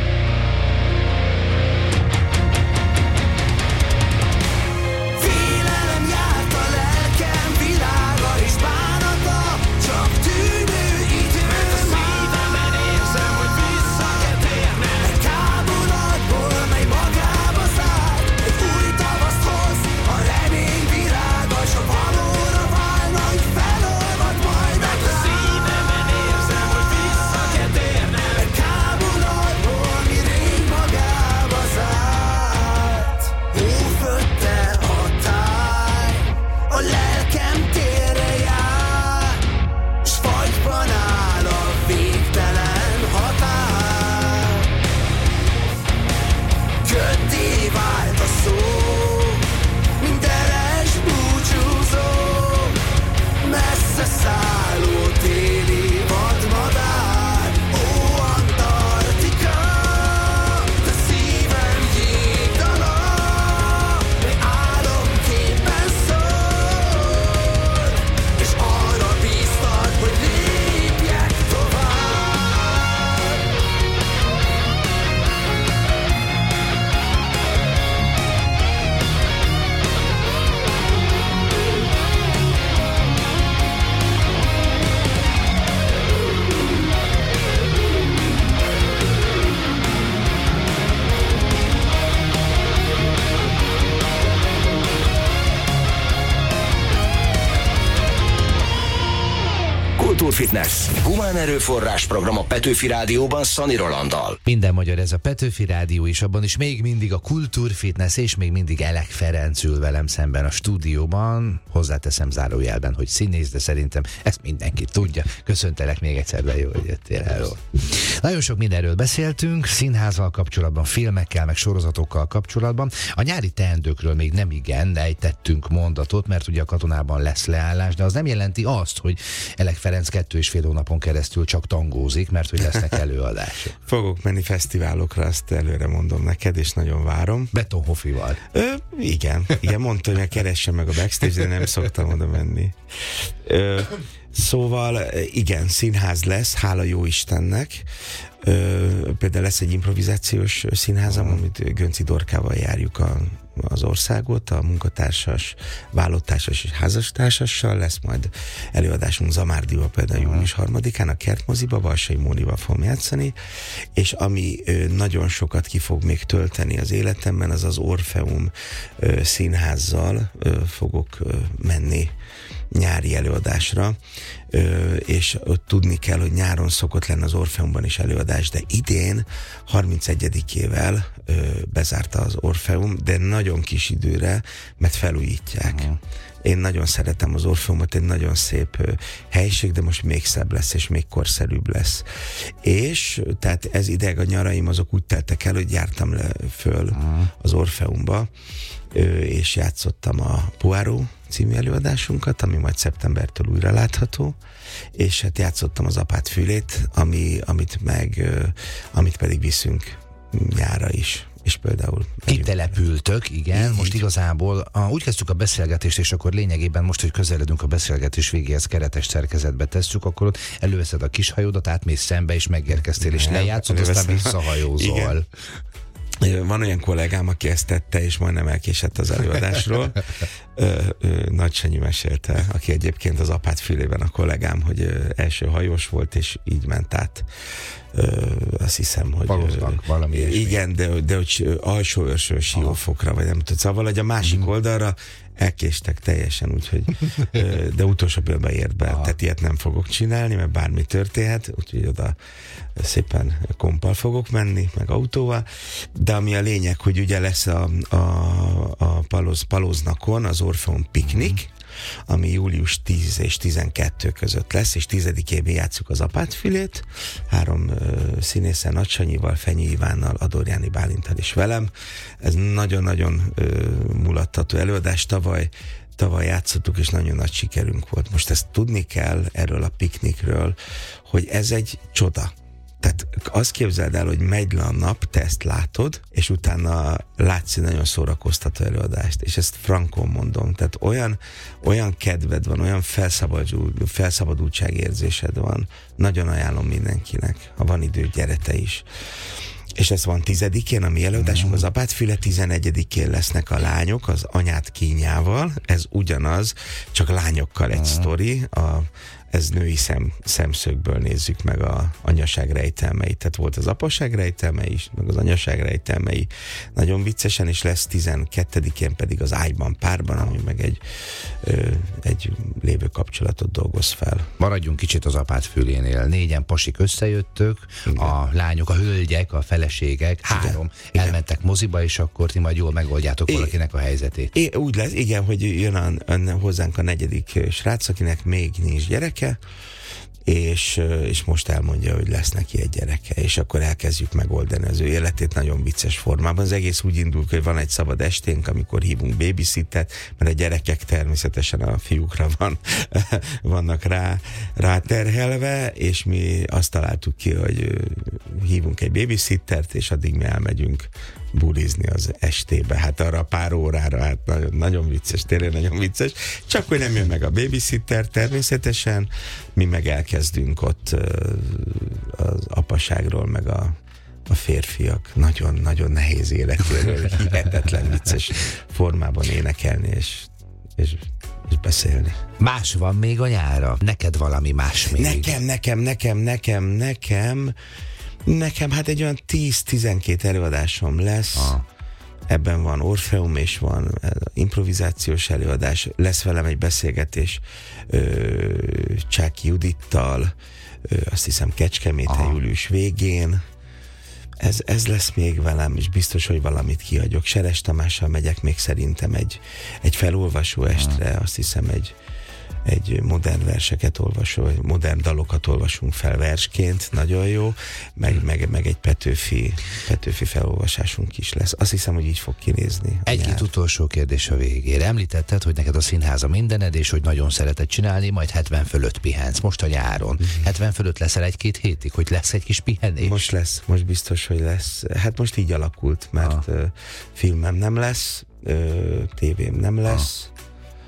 Félelem járt a lelkem világa és bánata, csak tűnő idő. Mert a szívemen érzem, hogy vissza kell térnem egy kábulatból, mely magába zárt. Egy új tavaszt hoz, a remény virága, s a valóra válna, így felolvad majd a a szívemen érzem, hogy vissza kell térnem egy kábulatból, ami rég magába zárt. Hófötte a táj, a lelkem térre jár, s fagyban áll a végtelen határ. Köddé vált a szó, mint eres búcsúzó, messze szálló téli vadmadár. Ó, Antarktika, de szívem jégdala, mely álomképpen szól, és arra bíztat, hogy lépjek tovább. Kultúrfitness. Humán erőforrás program a Petőfi Rádióban Szani Rolanddal. Minden magyar, ez a Petőfi Rádió, és abban is még mindig a Kultúrfitness, és még mindig Elek Ferenc ül velem szemben a stúdióban. Hozzáteszem zárójelben, hogy színész, de szerintem ezt mindenki tudja. Köszöntelek még egyszer, de jó, hogy jöttél el. Nagyon sok mindenről beszéltünk, színházzal kapcsolatban, filmekkel, meg sorozatokkal kapcsolatban. A nyári teendőkről még nem igen, de ejtettünk mondatot, mert ugye a Katonában lesz leállás, de az nem jelenti azt, hogy Elek Ferenc 2,5 hónapon keresztül csak tangózik, mert hogy lesznek előadások. Fogok menni fesztiválokra, azt előre mondom neked, és nagyon várom. Betonhoffival. Igen, mondta, hogy keresse meg a backstage, de nem szoktam oda menni. Szóval igen, színház lesz, hála jó Istennek. Például lesz egy improvizációs színházam, amit Gönci Dorkával járjuk az országot, a munkatársas, vállótársas és házastársassal. Lesz majd előadásunk Zamárdival például június 3-án a Kertmoziba, Valsai Mónival fogom játszani, és ami nagyon sokat ki fog még tölteni az életemben, az az Orfeum színházzal fogok menni nyári előadásra, és ott tudni kell, hogy nyáron szokott lenni az Orfeumban is előadás, de idén 31-ével bezárta az Orfeum, de nagyon kis időre, mert felújítják. Én nagyon szeretem az Orfeumot, egy nagyon szép helység, de most még szebb lesz, és még korszerűbb lesz. És tehát ez ideg a nyaraim azok úgy teltek el, hogy jártam le föl az Orfeumba, és játszottam a Poirot című előadásunkat, ami majd szeptembertől újra látható, és hát játszottam az Apát fülét, amit pedig viszünk nyára is. És például kitelepültök, igen, most igazából úgy kezdtük a beszélgetést, és akkor lényegében most, hogy közeledünk a beszélgetés végéhez, keretes szerkezetbe tesszük, akkor ott előveszed a kis hajódat, átmész szembe, és megérkeztél, és lejátszod, aztán visszahajózol. Igen. Van olyan kollégám, aki ezt tette, és majdnem elkésett az előadásról. Nagy Sanyi mesélte, aki egyébként az Apát fülében a kollégám, hogy első hajós volt, és így ment át. Azt hiszem, hogy valami igen, de hogy alsó-örső Siófokra, vagy nem tudom. Szóval, hogy a másik oldalra elkéstek teljesen, úgyhogy de utolsó pillanatban ért be. Tehát ilyet nem fogok csinálni, mert bármi történhet, úgyhogy oda szépen kompal fogok menni, meg autóval, de ami a lényeg, hogy ugye lesz a Palóznakon az Orfeum piknik, ami július 10 és 12 között lesz, és 10-én játsszuk az Apát fülét, 3 színészen, Nagy Sanyival, Fenyi Ivánnal, Adorjáni Bálinttal és velem. Ez nagyon-nagyon mulattató előadás. Tavaly játszottuk, és nagyon nagy sikerünk volt. Most ezt tudni kell erről a piknikről, hogy ez egy csoda. Tehát azt képzeld el, hogy megy le a nap, te ezt látod, és utána látsz egy nagyon szórakoztató előadást, és ezt frankon mondom. Tehát olyan kedved van, olyan felszabadultságérzésed van. Nagyon ajánlom mindenkinek. Ha van idő, gyere te is. És ez van 10-én, a mi előadásunk az Apát füle, 11-én lesznek a lányok az Anyád kínjával. Ez ugyanaz, csak lányokkal egy sztori. Ez női szemszögből nézzük meg a anyaság rejtelmeit. Tehát volt az apaság rejtelmei is, meg az anyaság rejtelmei. Nagyon viccesen, és lesz 12-én pedig az Ágyban párban, ami meg egy lévő kapcsolatot dolgoz fel. Maradjunk kicsit az Apát fülénél. 4 pasik összejöttök, igen. A lányok, a hölgyek, a feleségek, 3 elmentek moziba, és akkor ti majd jól megoldjátok valakinek a helyzetét. Úgy lesz, igen, hogy jön hozzánk a 4. srác, akinek még nincs gyereke, és most elmondja, hogy lesz neki egy gyereke, és akkor elkezdjük megoldani az ő életét nagyon vicces formában. Az egész úgy indul, hogy van egy szabad esténk, amikor hívunk babysittert, mert a gyerekek természetesen a fiúkra vannak ráterhelve, és mi azt találtuk ki, hogy hívunk egy babysittert, és addig mi elmegyünk bulizni az estébe, hát arra pár órára, hát nagyon vicces, tényleg nagyon vicces, csak hogy nem jön meg a babysitter természetesen, mi meg elkezdünk ott az apaságról, meg a férfiak nagyon-nagyon nehéz életéről, hihetetlen vicces formában énekelni, és beszélni. Más van még a nyára? Neked valami más még? Nekem hát egy olyan 10-12 előadásom lesz. Ebben van Orfeum, és van improvizációs előadás. Lesz velem egy beszélgetés Csáki Judittal, azt hiszem Kecskeméten július végén. Ez lesz még velem, és biztos, hogy valamit kihagyok. Seres Tamással megyek még szerintem egy felolvasó estre, azt hiszem egy modern verseket modern dalokat olvasunk fel versként, nagyon jó, meg egy Petőfi felolvasásunk is lesz. Azt hiszem, hogy így fog kinézni. Egy-két utolsó kérdés a végére. Említetted, hogy neked a színház a mindened, és hogy nagyon szereted csinálni, majd 70 fölött pihensz. Most a nyáron. 70 fölött leszel 1-2 hétig, hogy lesz egy kis pihenés? Most biztos, hogy lesz. Hát most így alakult, mert filmem nem lesz, tévém nem lesz,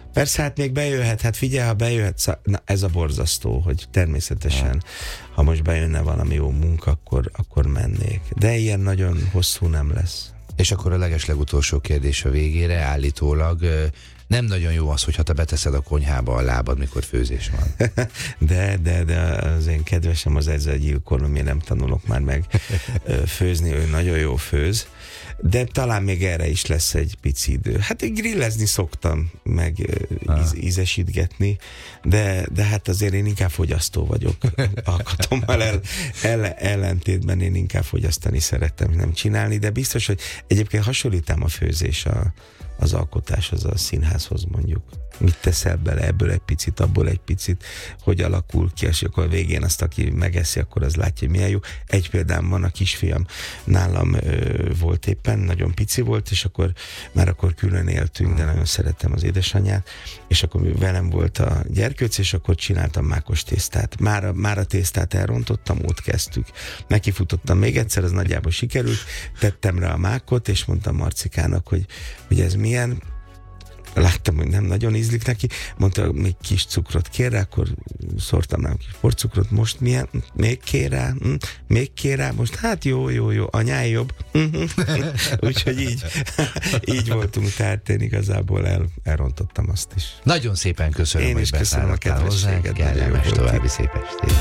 Persze, hát még bejöhet, hát figyelj, ha bejöhet, na, ez a borzasztó, hogy természetesen, ha most bejönne valami jó munka, akkor mennék. De ilyen nagyon hosszú nem lesz. És akkor a legeslegutolsó kérdés a végére, állítólag nem nagyon jó az, hogyha te beteszed a konyhába a lábad, mikor főzés van. De az én kedvesem az ezzel gyilkolom, én nem tanulok már meg főzni, ő nagyon jó főz, de talán még erre is lesz egy pici idő. Hát én grillezni szoktam, meg ízesítgetni, de hát azért én inkább fogyasztó vagyok. Alkatommal ellentétben én inkább fogyasztani szerettem, nem csinálni, de biztos, hogy egyébként hasonlítám a főzés az alkotáshoz, a színházhoz mondjuk. Mit teszel bele, ebből egy picit, abból egy picit, hogy alakul ki, és akkor a végén azt, aki megeszi, akkor az látja, hogy milyen jó. Egy példám van, a kisfiam nálam volt éppen, nagyon pici volt, és akkor külön éltünk, de nagyon szerettem az édesanyját, és akkor velem volt a gyerkőc, és akkor csináltam mákos tésztát. Már a tésztát elrontottam, ott kezdtük. Nekifutottam még egyszer, az nagyjából sikerült, tettem rá a mákot, és mondtam Marcikának, hogy ez milyen. Láttam, hogy nem nagyon ízlik neki, mondta, még kis cukrot kér rá, akkor szórtam rá kis porcukrot, most milyen, még kér rá, most hát jó, anyáj jobb. Úgyhogy így voltunk, tehát én igazából elrontottam azt is. Nagyon szépen köszönöm, én is hogy köszönöm a kedvességet. Kellemes további szép estét.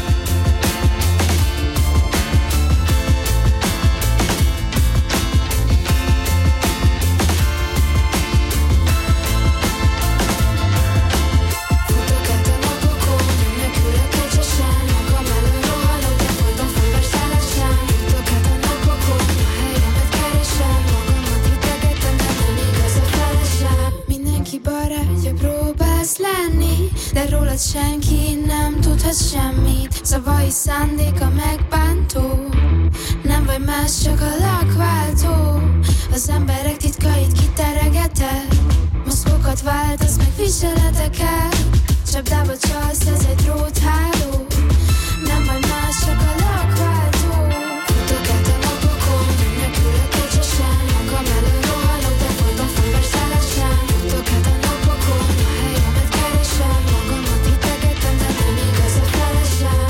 De rólad senki nem tudhat semmit. Szavai szándéka megbántó, nem vagy más, csak a lakváltó. Az emberek titkait kiteregeted, mozgókat váltasz meg viseleteket. Csapdába csalsz, ez egy drótháló, nem vagy más, csak a lakváltó. Futok át a napokon, menekülök écsesen, magam elől rohanok, de folyton fegyverszállással. Futok át a napokon, a helyemet keresem, magamat itegetem, de nem igaz a felesem.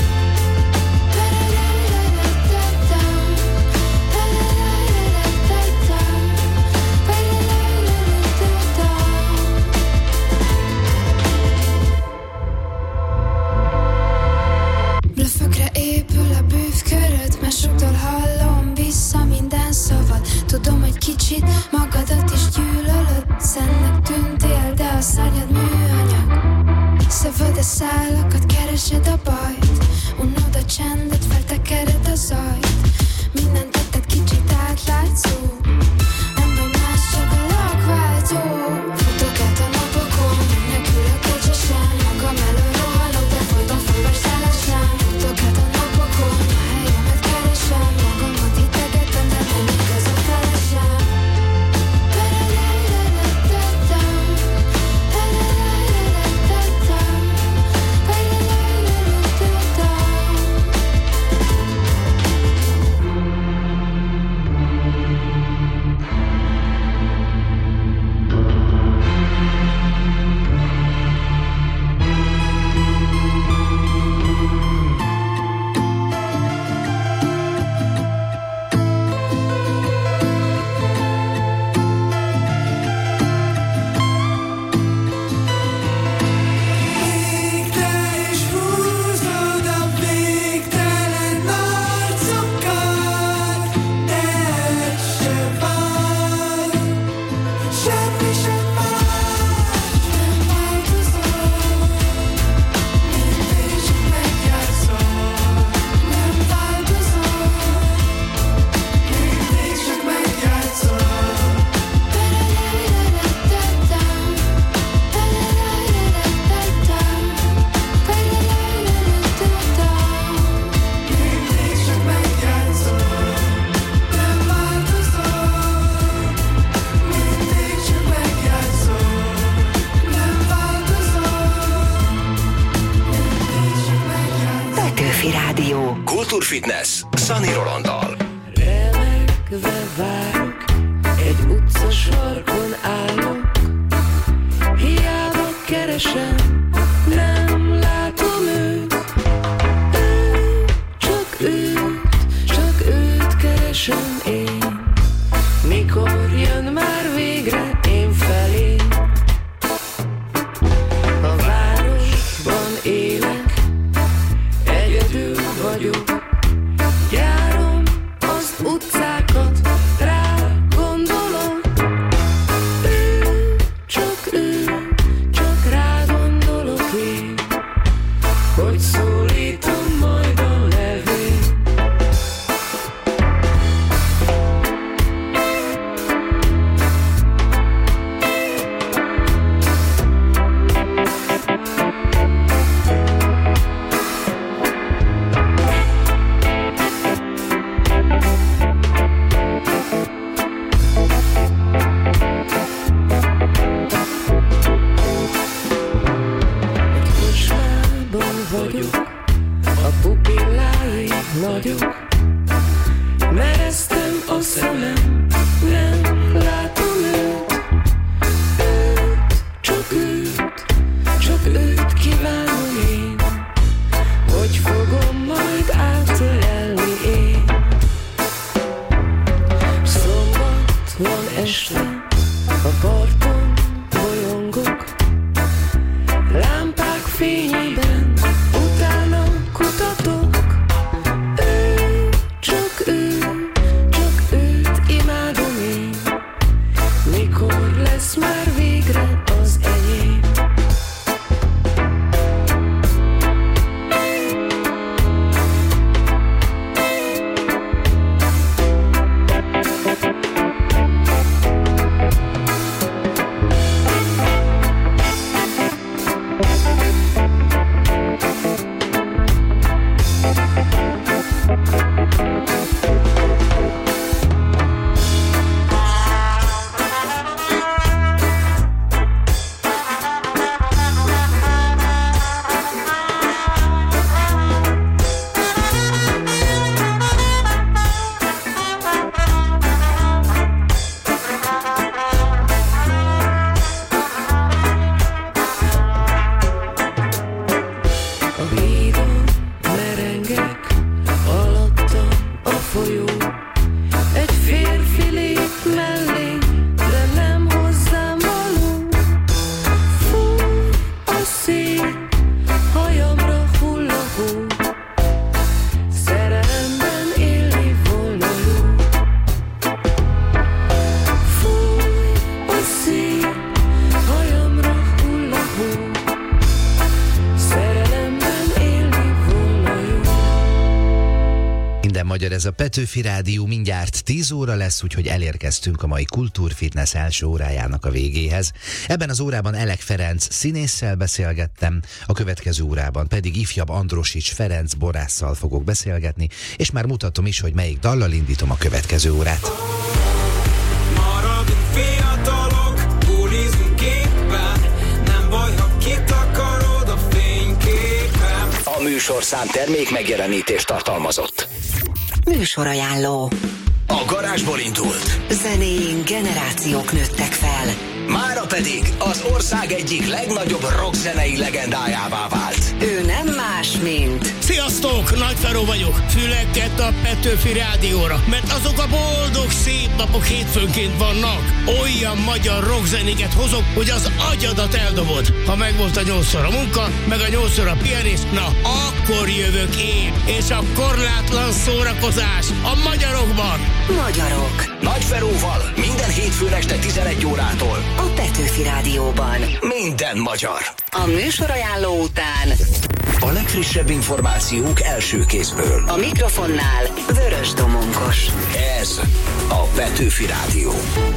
Blöffökre épül a bűvköröd, másoktól hallom vissza minden szavad. Tudom, hogy kicsit magadat is gyűlölöd, szennek tűntél, de a szárnyad műanyag. Szövad a szálakat, keresed a bajt, unod a csendet, feltekered a zajt. Minden tetted kicsit átlátszó, nem vagy más, csak a lakváltó. Futok át a napokon, menekülök écsesen, magam elől rohanok, de folyton fegyverszállással. Futok át a napokon, a helyemet keresem, magamat itegetem, de nem igaz a felesem. Kultúrfitness Szani Rolanddal. Remegve várok, egy utca sarkon állok, hiába kell keresem, nem látom őt, csak őt keresem én. Mikor jön már végre én felé? A városban élek, egyedül vagyok, járom az utcákat, rá gondolok. Csak rá gondolok én, hogy szólítom majd a levél. A pupillái nagyok, mereztem a szemem, nem látom őt, csak őt kívánom én, hogy fogom majd átölelni én. Szombat van este, a parton bolyongok, lámpák fényében utána kutatok. Csak őt imádom én. Mikor lesz már végre az enyém? Ez a Petőfi Rádió, mindjárt 10 óra lesz, úgyhogy elérkeztünk a mai Kultúrfitness első órájának a végéhez. Ebben az órában Elek Ferenc színésszel beszélgettem, a következő órában pedig ifjabb Androsics Ferenc borásszal fogok beszélgetni, és már mutatom is, hogy melyik dallal indítom a következő órát. Maradunk fiatalok, bulizunk éppen, nem baj, ha kitakarod a fényképen. A műsorszám termék megjelenítést tartalmazott. Műsorajánló. A garázsból indult. Zenéink generációk nőttek fel. Mára pedig az ország egyik legnagyobb rockzenei legendájává vált. Ő nem más, mint... Sziasztok! Nagy Feró vagyok. Füleket a Petőfi Rádióra, mert azok a boldog szép napok hétfőnként vannak. Olyan magyar rockzenéket hozok, hogy az agyadat eldobod. Ha megvolt a 8-szor a munka, meg a 8-szor a pihenés, na akkor jövök én, és a korlátlan szórakozás a magyarokban. Magyarok. Nagy Feróval minden hétfőn este 11 órától. A Petőfi Rádióban. Minden magyar. A műsorajánló után A legfrissebb információk első kézből. a mikrofonnál Vörös Domonkos. Ez a Petőfi Rádió.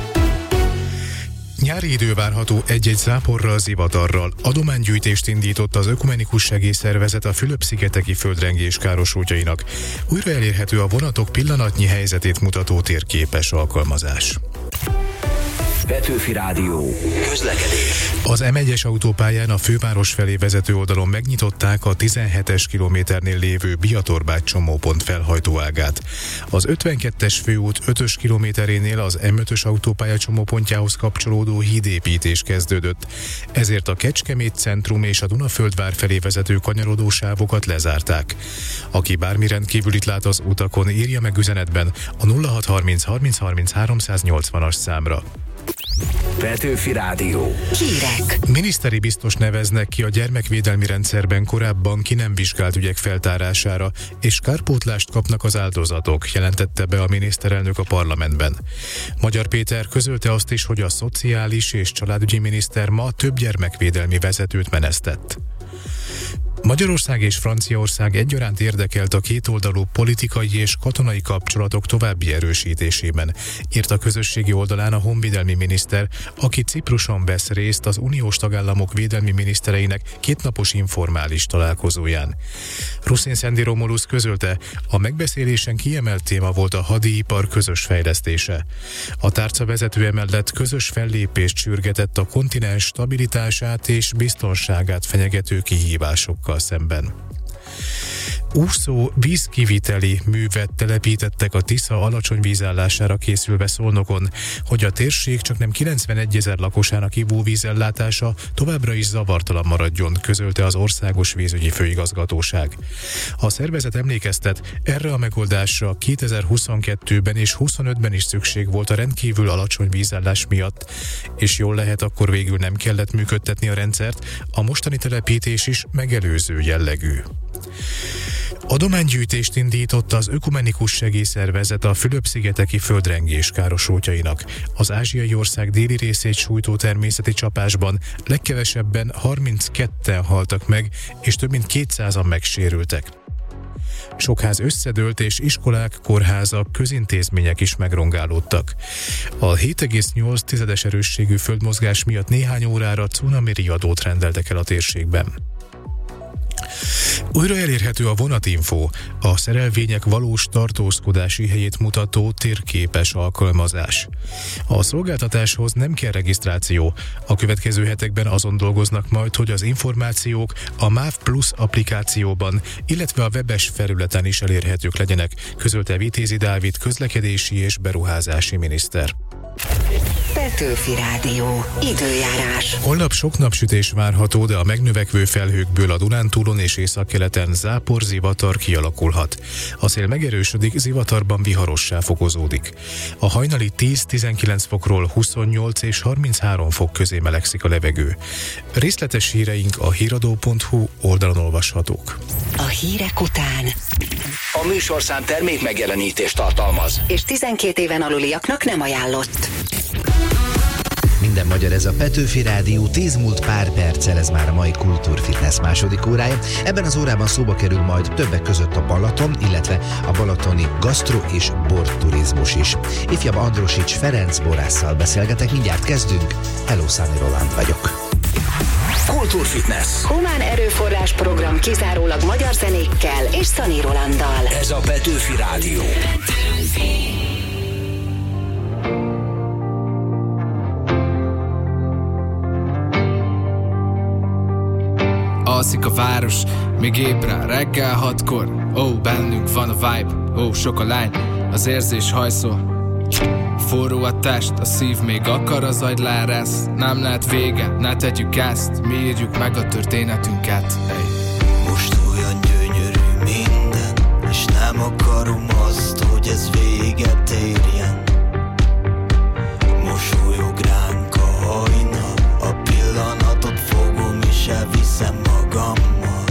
Nyári idő várható egy-egy záporral, zivatarral. Adománygyűjtést indított az Ökumenikus Segélyszervezet a Fülöp-szigeteki földrengés károsultjainak. Újra elérhető a vonatok pillanatnyi helyzetét mutató térképes alkalmazás. Petőfi Rádió. Közlekedés. Az M1-es autópályán a főváros felé vezető oldalon megnyitották a 17-es kilométernél lévő Biatorbágy csomópont felhajtóágát. Az 52-es főút 5-ös kilométerénél az M5-ös autópálya csomópontjához kapcsolódó hídépítés kezdődött. Ezért a Kecskemét centrum és a Dunaföldvár felé vezető kanyarodó sávokat lezárták. Aki bármi rendkívülit lát az utakon, írja meg üzenetben a 0630 30 30 380-as számra. Petőfi Rádió. Hírek. Miniszteri biztos neveznek ki a gyermekvédelmi rendszerben korábban ki nem vizsgált ügyek feltárására, és kárpótlást kapnak az áldozatok, jelentette be a miniszterelnök a parlamentben. Magyar Péter közölte azt is, hogy a szociális és családügyi miniszter ma több gyermekvédelmi vezetőt menesztett. Magyarország és Franciaország egyaránt érdekelt a kétoldalú politikai és katonai kapcsolatok további erősítésében, írt a közösségi oldalán a honvédelmi miniszter, aki Cipruson vesz részt az uniós tagállamok védelmi minisztereinek kétnapos informális találkozóján. Ruszin Szendi Romulus közölte, a megbeszélésen kiemelt téma volt a hadipar közös fejlesztése. A tárca vezető emellett közös fellépést sürgetett a kontinens stabilitását és biztonságát fenyegető kihívásokkal szemben. Úszó vízkiviteli művet telepítettek a Tisza alacsony vízállására készülve Szolnokon, hogy a térség csaknem 91 000 lakosának ivóvízellátása továbbra is zavartalan maradjon, közölte az Országos Vízügyi Főigazgatóság. A szervezet emlékeztet, erre a megoldásra 2022-ben és 2025-ben is szükség volt a rendkívül alacsony vízállás miatt, és jól lehet, akkor végül nem kellett működtetni a rendszert, a mostani telepítés is megelőző jellegű. Adománygyűjtést indított az Ökumenikus Segélyszervezet a Fülöp-szigeteki földrengés károsultjainak. Az ázsiai ország déli részét sújtó természeti csapásban legkevesebben 32-en haltak meg, és több mint 200-an megsérültek. Sok ház összedőlt, és iskolák, kórházak, közintézmények is megrongálódtak. A 7,8 erősségű földmozgás miatt néhány órára cunami riadót rendeltek el a térségben. Újra elérhető a vonatinfo, a szerelvények valós tartózkodási helyét mutató térképes alkalmazás. A szolgáltatáshoz nem kell regisztráció. A következő hetekben azon dolgoznak majd, hogy az információk a MÁV Plus applikációban, illetve a webes felületen is elérhetők legyenek, közölte Vitézi Dávid közlekedési és beruházási miniszter. Petőfi Rádió. Időjárás. Holnap sok napsütés várható, de a megnövekvő felhőkből a Dunántúlon és északkeleten zápor, zivatar kialakulhat. A szél megerősödik, zivatarban viharossá fokozódik. A hajnali 10-19 fokról 28 és 33 fok közé melegszik a levegő. Részletes híreink a híradó.hu oldalon olvashatók. A hírek után A műsorszám termék megjelenítést tartalmaz, és 12 éven aluliaknak nem ajánlott. Minden magyar, ez a Petőfi Rádió 10 múlt pár perccel, ez már a mai Kultúrfitness második órája. Ebben az órában szóba kerül majd többek között a Balaton, illetve a balatoni gasztro- és borturizmus is. Ifjabb Androsics Ferenc borásszal beszélgetek, mindjárt kezdünk. Hello, Szani Roland vagyok. Kultúrfitness. Humán erőforrás program kizárólag magyar zenékkel és Szani Rolanddal. Ez a Petőfi Rádió. Alszik a város, még ébren reggel 6-kor. Bennünk van a vibe, sok a lány, az érzés hajszol. Forró a test, a szív még akar, az agy láresz. Nem lehet vége, ne tegyük ezt, mi írjuk meg a történetünket. Hey. Most olyan gyönyörű minden, és nem akarom azt, hogy ez véget érjen. Mosolyog ránk a hajnal, a pillanatot fogom és elviszem magammal.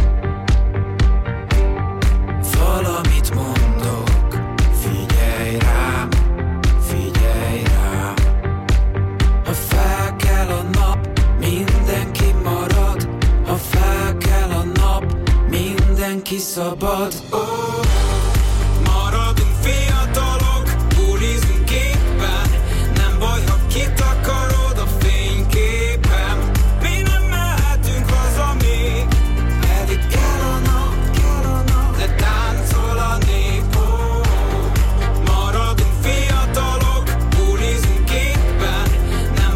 Valamit mondok, figyelj rám, figyelj rám. Ha fel kell a nap, mindenki marad. Ha fel kell a nap, mindenki szabad. Maradunk fiatalok, bulizunk éppen. Nem baj, ha kitakarod a fényképen. Mi nem mehetünk haza még, pedig kell a nap, de táncol a nép. Maradunk fiatalok, bulizunk éppen. Nem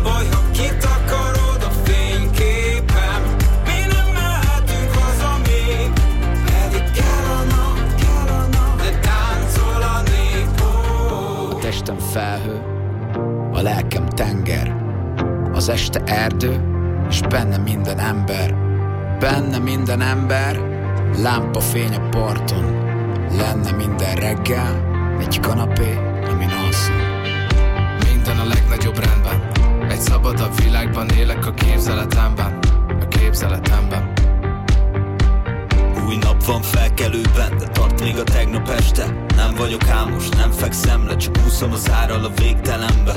Körülötte erdő, és benne minden ember. Benne minden ember, lámpafény a parton. Lenne minden reggel egy kanapé, amin alszom. Minden a legnagyobb rendben. Egy szabadabb világban élek a képzeletemben. A képzeletemben. Új nap van felkelőben, de tart még a tegnap este. Nem vagyok álmos, nem fekszem le, csak úszom az árral a végtelenbe.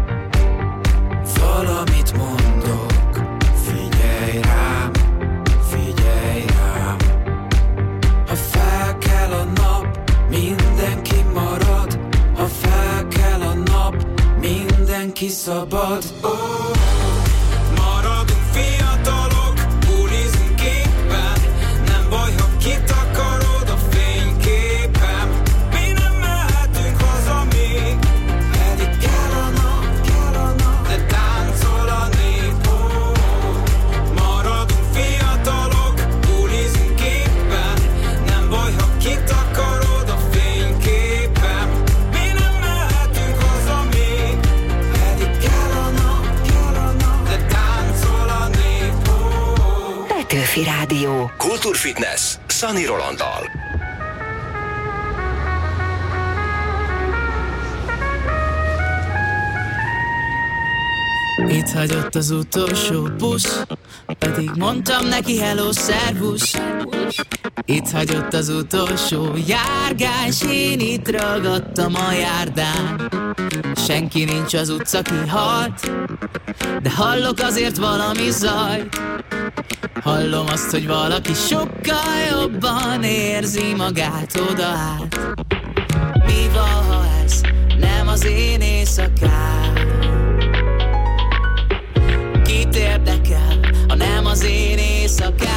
Valamit mondok, figyelj rám, figyelj rám. Ha fel kell a nap, mindenki marad. Ha fel kell a nap, mindenki szabad. Maradunk fiatalok, bulizunk éppen. Nem baj, ha kitakarod a fényképem. Mi nem mehetünk haza még, pedig kell a nap, de táncol a nép. Maradunk fiatalok, bulizunk éppen. Nem baj, ha kitakarod a fényképem. Mi nem mehetünk haza még, pedig kell a nap, de táncol a nép. Petőfi Rádió. Kultúrfitness Szani Rolanddal. Itt hagyott az utolsó busz, pedig mondtam neki hello, szervusz. Itt hagyott az utolsó járgás, én itt ragadtam a járdán. Senki nincs az utca, ki halt, de hallok azért valami zajt. Hallom azt, hogy valaki sokkal jobban érzi magát odaállt. Mi van, ha ez nem az én éjszakám? Kit érdekel, ha nem az én éjszakám?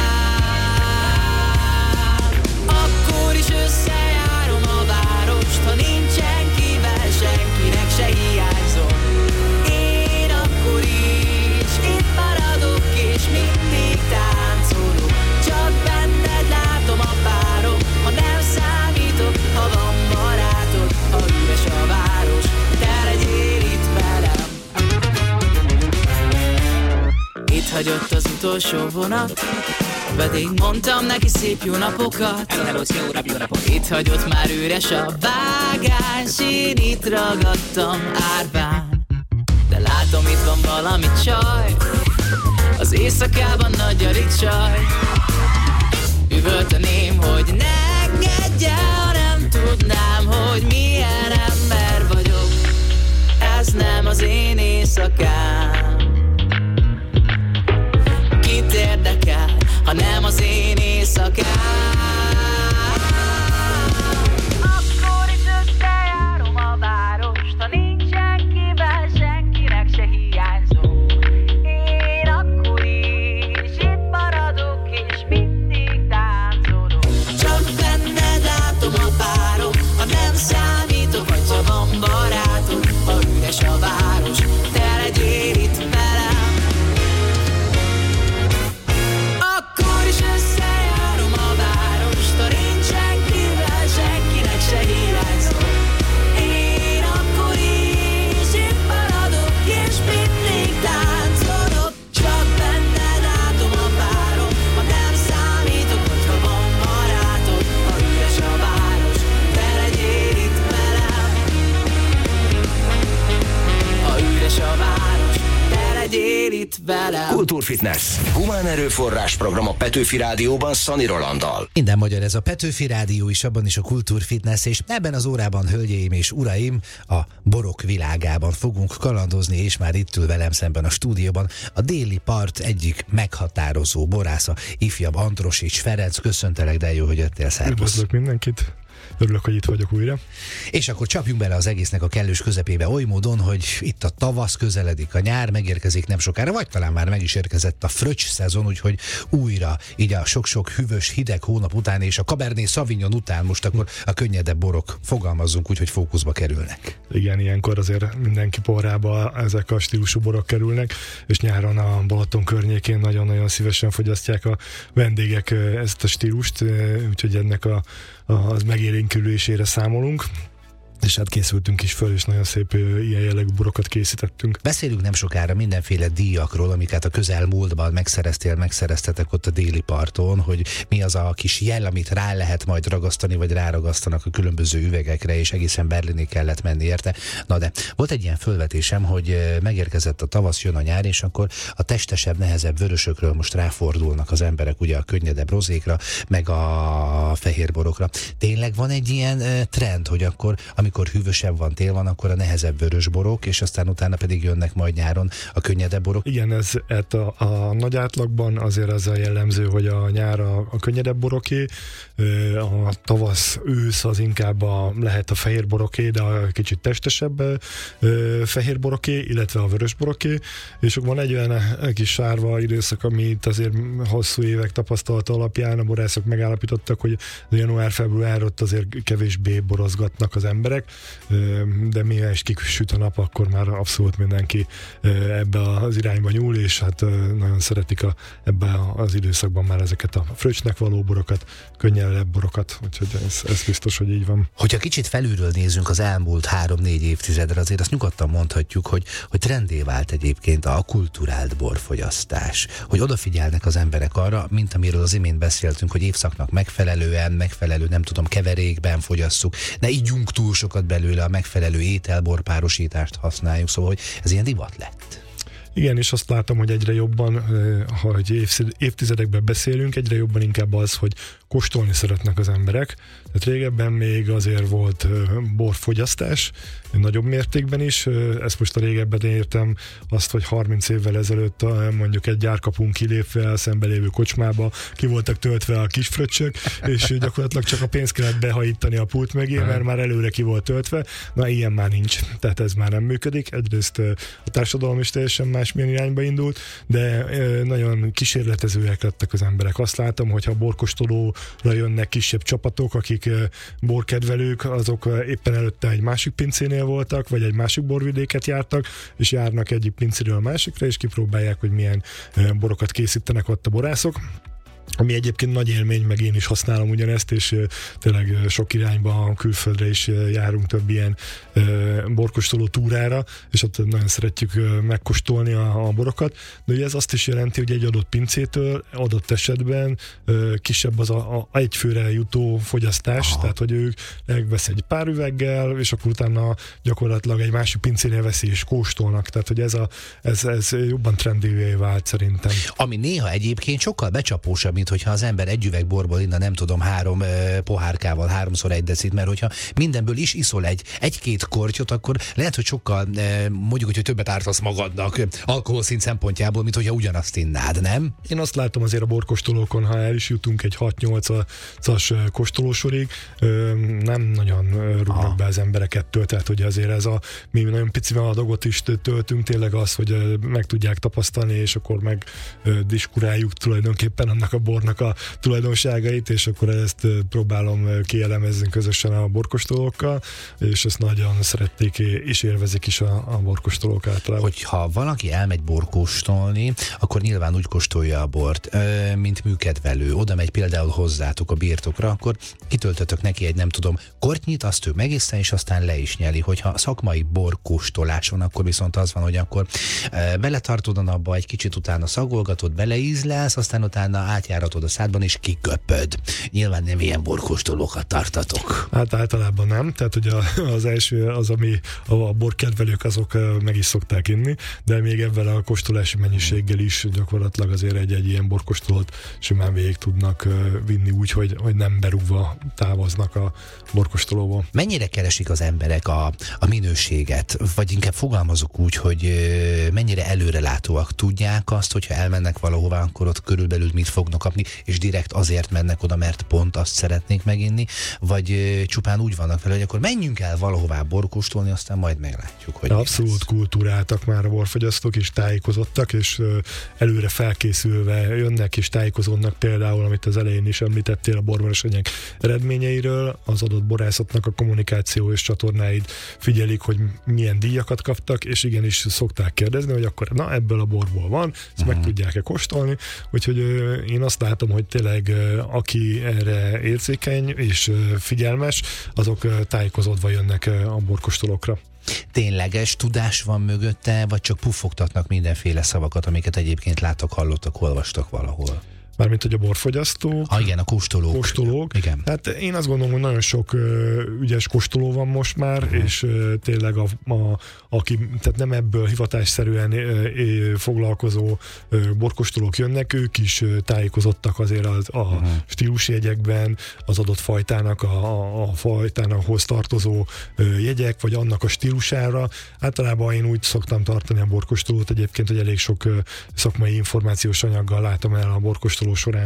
Akkor is összejárom a várost, ha nincsen kivel, senkinek se hiányzom. Én akkor is itt maradok, és mindig táncolok. Csak benned látom a párom, ha nem számítok, ha van barátod. Ha üres a város, te legyél itt velem. Itt hagyott az utolsó vonat, pedig mondtam neki szép jó napokat. Itt hagyott már üres a vágás, én itt ragadtam árván. De látom, itt van valami csaj, az éjszakában nagy alig csaj. Üvölteném, hogy ne engedje, ha nem tudnám, hogy milyen ember vagyok. Ez nem az én éjszakám. Kit érdekel, ha nem az én éjszakám? Akkor is összejárom a várost, ha nincsen kivel, senkinek se hiányzom. Én akkor is itt maradok, és mindig táncolok. Csak benned látom a párom, ha nem számítok, vagy ha van barátod. Ha üres a város, te legyél itt velem. Akkor is összejárom a várost, ha nincsen kivel, senkinek se hiányzom. Én akkor is itt maradok, és mindig táncolok. Csak benned látom a párom, ha nem számítok, hogyha van barátod. Ha üres a város, te legyél itt velem. Ha üres a város, te legyél itt velem. Kultúrfitness. Humán erőforrás program a Petőfi Rádióban Szani Rolanddal. Minden magyar, ez a Petőfi Rádió is, abban is a Kultúrfitness, és ebben az órában, hölgyeim és uraim, a borok világában fogunk kalandozni, és már itt ül velem szemben a stúdióban a déli part egyik meghatározó borásza, ifjabb Androsics Ferenc. Köszöntelek, de jó, hogy jöttél, szervusz. Üdvözlök mindenkit. Örülök, hogy itt vagyok újra. És akkor csapjunk bele az egésznek a kellős közepébe oly módon, hogy itt a tavasz közeledik, a nyár megérkezik nem sokára, vagy talán már meg is érkezett a fröccs szezon, úgyhogy újra így a sok-sok hűvös, hideg hónap után és a Cabernet Sauvignon után most akkor a könnyedebb borok, fogalmazzunk úgy, hogy fókuszba kerülnek. Igen, ilyenkor azért mindenki porrába ezek a stílusú borok kerülnek, és nyáron a Balaton környékén nagyon-nagyon szívesen fogyasztják a vendégek ezt a stílust, úgyhogy ennek az megélénkülésére számolunk. és hát készültünk is föl, és nagyon szép ilyen jellegű borokat készítettünk. Beszélünk nem sokára mindenféle díjakról, amiket a közelmúltban megszereztetek ott a déli parton, hogy mi az a kis jel, amit rá lehet majd ragasztani, vagy ráragasztanak a különböző üvegekre, és egészen Berlinig kellett menni érte. Na de volt egy ilyen fölvetésem, hogy megérkezett a tavasz, jön a nyár, és akkor a testesebb, nehezebb vörösökről most ráfordulnak az emberek ugye a könnyedebb rozékra, meg a fehérborokra. Tényleg van egy ilyen trend, hogy akkor, amikor hűvösebb van, tél van, akkor a nehezebb vörös borok, és aztán utána pedig jönnek majd nyáron a könnyedebb borok? Igen, ez a nagy átlagban azért az a jellemző, hogy a nyár a könnyedebb boroké, a tavasz, ősz az inkább lehet a fehér boroké, de a kicsit testesebb fehér boroké, illetve a vörös boroké, és van egy olyan kis sárva időszak, amit azért hosszú évek tapasztalata alapján a borászok megállapítottak, hogy január-február ott azért kevésbé borozgatnak az emberek, de mivel is kisüt a nap, akkor már abszolút mindenki ebbe az irányba nyúl, és hát nagyon szeretik ebbe az időszakban már ezeket a fröccsnek való borokat, könnyedebb borokat, úgyhogy ez biztos, hogy így van. Hogyha kicsit felülről nézünk az elmúlt 3-4 évtizedre, azért azt nyugodtan mondhatjuk, hogy trendé vált egyébként a kulturált borfogyasztás, hogy odafigyelnek az emberek arra, mint amiről az imént beszéltünk, hogy évszaknak megfelelő, nem tudom, keverékben fogyasszuk, ne ígyunk túl sokat belőle, a megfelelő ételborpárosítást használjuk, szóval, hogy ez ilyen divat lett. Igen, és azt látom, hogy egyre jobban, hogy évtizedekben beszélünk, egyre jobban inkább az, hogy kóstolni szeretnek az emberek. Tehát régebben még azért volt borfogyasztás, nagyobb mértékben is. Ezt most a régebben értem azt, hogy 30 évvel ezelőtt mondjuk egy gyárkapun kilépve a szembelévő kocsmába ki voltak töltve a kis fröccsök, és gyakorlatilag csak a pénzt kellett behajítani a pult mögé, mert már előre ki volt töltve. Na, ilyen már nincs. Tehát ez már nem működik. Egyrészt a társadalom is teljesen másmilyen irányba indult, de nagyon kísérletezőek lettek az emberek. Azt látom, hogy ha borkóstolóra jönnek kisebb csapatok, akik borkedvelők, azok éppen előtte egy másik pincénél voltak, vagy egy másik borvidéket jártak, és járnak egyik pincéről a másikra, és kipróbálják, hogy milyen borokat készítenek ott a borászok. Ami egyébként nagy élmény, meg én is használom ugyanezt, és tényleg sok irányba, külföldre is járunk több ilyen borkóstoló túrára, és ott nagyon szeretjük megkóstolni a borokat, de ugye ez azt is jelenti, hogy egy adott pincétől adott esetben kisebb az a egyfőre jutó fogyasztás, aha, tehát hogy ők megvesz egy pár üveggel, és akkor utána gyakorlatilag egy másik pincénél veszi és kóstolnak, tehát hogy ez jobban trendivé vált szerintem. Ami néha egyébként sokkal becsapósabb, mint hogyha az ember egy üveg borból inna, nem tudom, 3 pohárkával 3-szor 1 decit, mert hogyha mindenből is iszol egy-két kortyot, akkor lehet, hogy sokkal mondjuk, hogy többet ártasz magadnak alkoholszint szempontjából, mint hogyha ugyanazt innád, nem? Én azt látom azért a borkóstolókon, ha el is jutunk egy 6-8-as kóstolósorig, nem nagyon rúgnak be az emberek ettől, tehát hogy azért mi nagyon picivel adagot is töltünk, tényleg az, hogy meg tudják tapasztalni, és akkor meg diskuráljuk tulajdonképpen annak a bornak a tulajdonságait, és akkor ezt próbálom kielemezni közösen a borkóstolókkal, és ezt nagyon szerették és élvezik is a borkóstolók általában. Hogyha valaki elmegy borkóstolni, akkor nyilván úgy kóstolja a bort, mint műkedvelő. Oda megy például hozzátok a birtokra, akkor kitöltötök neki egy, nem tudom, kortyit, azt ő megiszta, és aztán le is nyeli. Hogyha szakmai borkóstolás van, akkor viszont az van, hogy akkor beletartod a napba, egy kicsit utána szagolgatod, beleízlelsz, aztán utána átjáratod a szádban, és kiköpöd. Nyilván nem ilyen borkóstolókat tartatok. Hát általában nem, tehát ugye az első az, ami a borkedvelők azok meg is szokták inni, de még ebben a kóstolási mennyiséggel is gyakorlatilag azért egy ilyen borkóstolót simán végig tudnak vinni úgy, hogy nem berúgva távoznak a borkóstolóból. Mennyire keresik az emberek a minőséget? Vagy inkább fogalmazok úgy, hogy mennyire előrelátóak? Tudják azt, hogyha elmennek valahová, akkor ott körülbelül mit fognak kapni, és direkt azért mennek oda, mert pont azt szeretnék meginni, vagy csupán úgy vannak vele, hogy akkor menjünk el valahová borkóstolni, aztán majd meglátjuk, hogy abszolút kultúráltak már a borfogyasztók, és tájékozottak, és előre felkészülve jönnek, és tájékozódnak például, amit az elején is említettél a borversenyek eredményeiről, az adott borászatnak a kommunikáció és csatornáid figyelik, hogy milyen díjakat kaptak, és igenis szokták kérdezni, hogy akkor na ebből a borból van, ezt meg tudják-e kóstolni, úgyhogy én azt azt látom, hogy tényleg aki erre érzékeny és figyelmes, azok tájékozódva jönnek a borkóstolókra. Tényleges tudás van mögötte, vagy csak puffogtatnak mindenféle szavakat, amiket egyébként láttak, hallottak, olvastak valahol? Mármint, hogy a borfogyasztók. Igen, a kóstolók. Igen. Hát én azt gondolom, hogy nagyon sok ügyes kóstoló van most már, és tényleg aki tehát nem ebből hivatásszerűen foglalkozó borkóstolók jönnek, ők is tájékozottak azért a stílusjegyekben, az adott fajtának, a fajtához tartozó jegyek, vagy annak a stílusára. Általában én úgy szoktam tartani a borkóstolót egyébként, hogy elég sok szakmai információs anyaggal látom el a borkóstoló során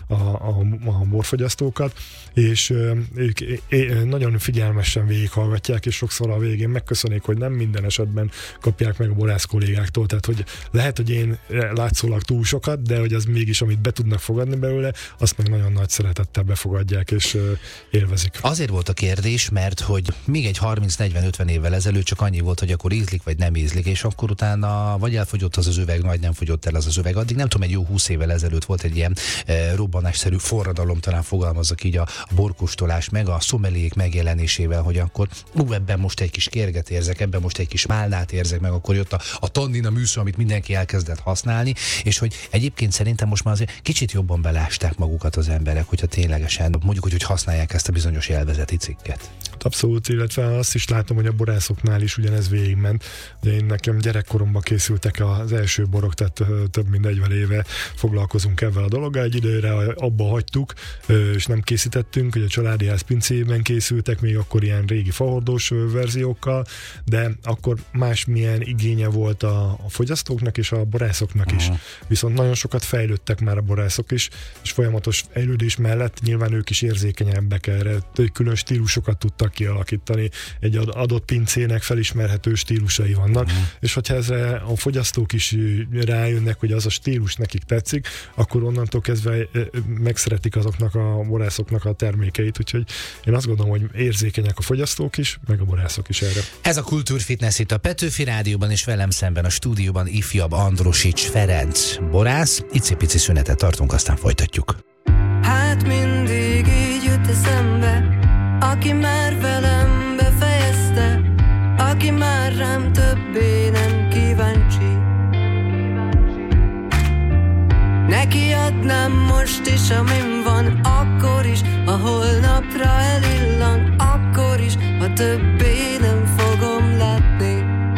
a borfogyasztókat, és ők nagyon figyelmesen végighallgatják, és sokszor a végén megköszönik, hogy nem minden esetben kapják meg a borász kollégáktól, tehát hogy lehet, hogy én látszólag túl sokat, de hogy az mégis, amit be tudnak fogadni belőle, azt meg nagyon nagy szeretettel befogadják, és élvezik. Azért volt a kérdés, mert hogy még egy 30-40-50 évvel ezelőtt csak annyi volt, hogy akkor ízlik, vagy nem ízlik, és akkor utána vagy elfogyott az üveg, vagy nem fogyott el az üveg. Addig nem tudom, egy jó 20 évvel ezelőtt volt egy ilyen robbanásszerű forradalom, talán fogalmazzak így a borkóstolás meg a szomeliék megjelenésével, hogy akkor ebben most egy kis kérget érzek, ebben most egy kis málnát érzek, meg akkor jött a tannin, a műszó, amit mindenki elkezdett használni, és hogy egyébként szerintem most már azért kicsit jobban belásták magukat az emberek, hogyha ténylegesen mondjuk, hogy használják ezt a bizonyos élvezeti cikket. Abszolút, illetve azt is látom, hogy a borászoknál is ugyanez végigment. De én nekem gyerekkoromban készültek az első borok, tehát több mint 40 éve foglalkozunk ezzel a dologgal. Egy időre abba hagytuk, és nem készítettünk, hogy a családi ház pincében készültek, még akkor ilyen régi fahordós verziókkal, de akkor másmilyen igénye volt a fogyasztóknak és a borászoknak is. Viszont nagyon sokat fejlődtek már a borászok is, és folyamatos fejlődés mellett nyilván ők is érzékenyebbek erre, külön stílusokat tudtak kialakítani, egy adott pincének felismerhető stílusai vannak, és hogyha ezre a fogyasztók is rájönnek, hogy az a stílus nekik tetszik, akkor onnantól kezdve megszeretik azoknak a borászoknak a termékeit, úgyhogy én azt gondolom, hogy érzékenyek a fogyasztók is, meg a borászok is erre. Ez a Kultúrfitness itt a Petőfi Rádióban, és velem szemben a stúdióban ifjabb Androsics Ferenc borász. Icipici szünetet tartunk, aztán folytatjuk. Hát mindig így jut eszembe, aki már velem befejezte, aki már rám többé nem kíváncsi. Neki adnám most is, amin van, akkor is, a holnapra elillan, akkor is, ha többé nem fogom látni.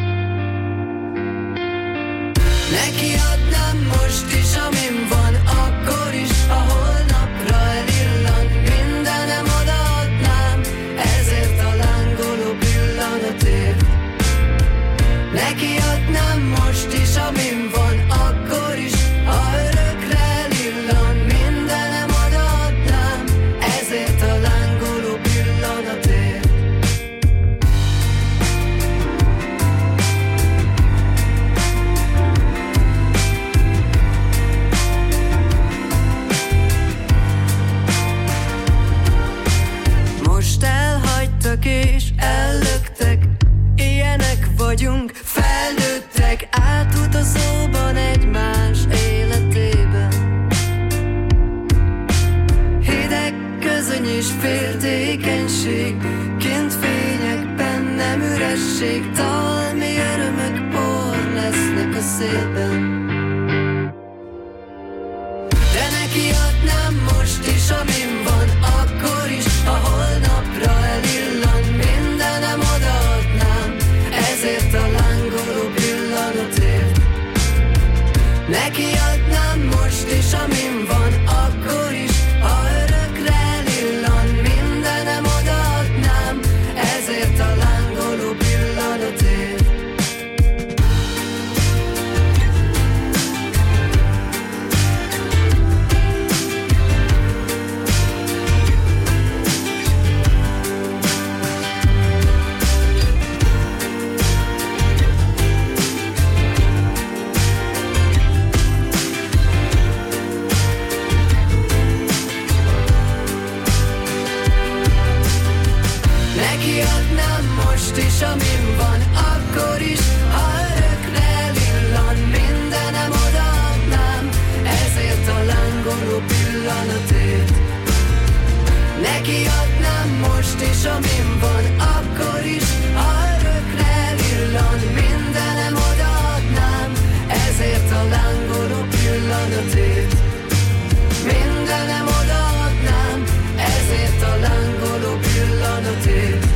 Neki adnám most is, amin van, akkor is, a holnapra elillan, mindenem odaadnám, ezért a lángoló pillanatért. Neki adnám most is, amin van, akkor is, ha örökre elillan, mindenem odaadnám, ezért a lángoló pillanatért. Most elhagytak és ellöktek, ilyenek vagyunk, felnőttek, átutazóban egymás életében. Hideg, közöny és féltékenység, kint fények, bennem üresség, talmi örömök por lesznek a szélben. De neki adnám most is, amin van, akkor is, a holnapra elillan, mindenem odaadnám, ezért a lángoló pillanatért. Neki adnám most is, amin van, akkor is, ha örökre elillan, mindenem odaadnám, ezért a lángoló pillanatért. és amin van, akkor is, ha örökre villan, mindenem odaadnám, ezért a lángoló pillanatért. Mindenem odaadnám, ezért a lángoló pillanatért.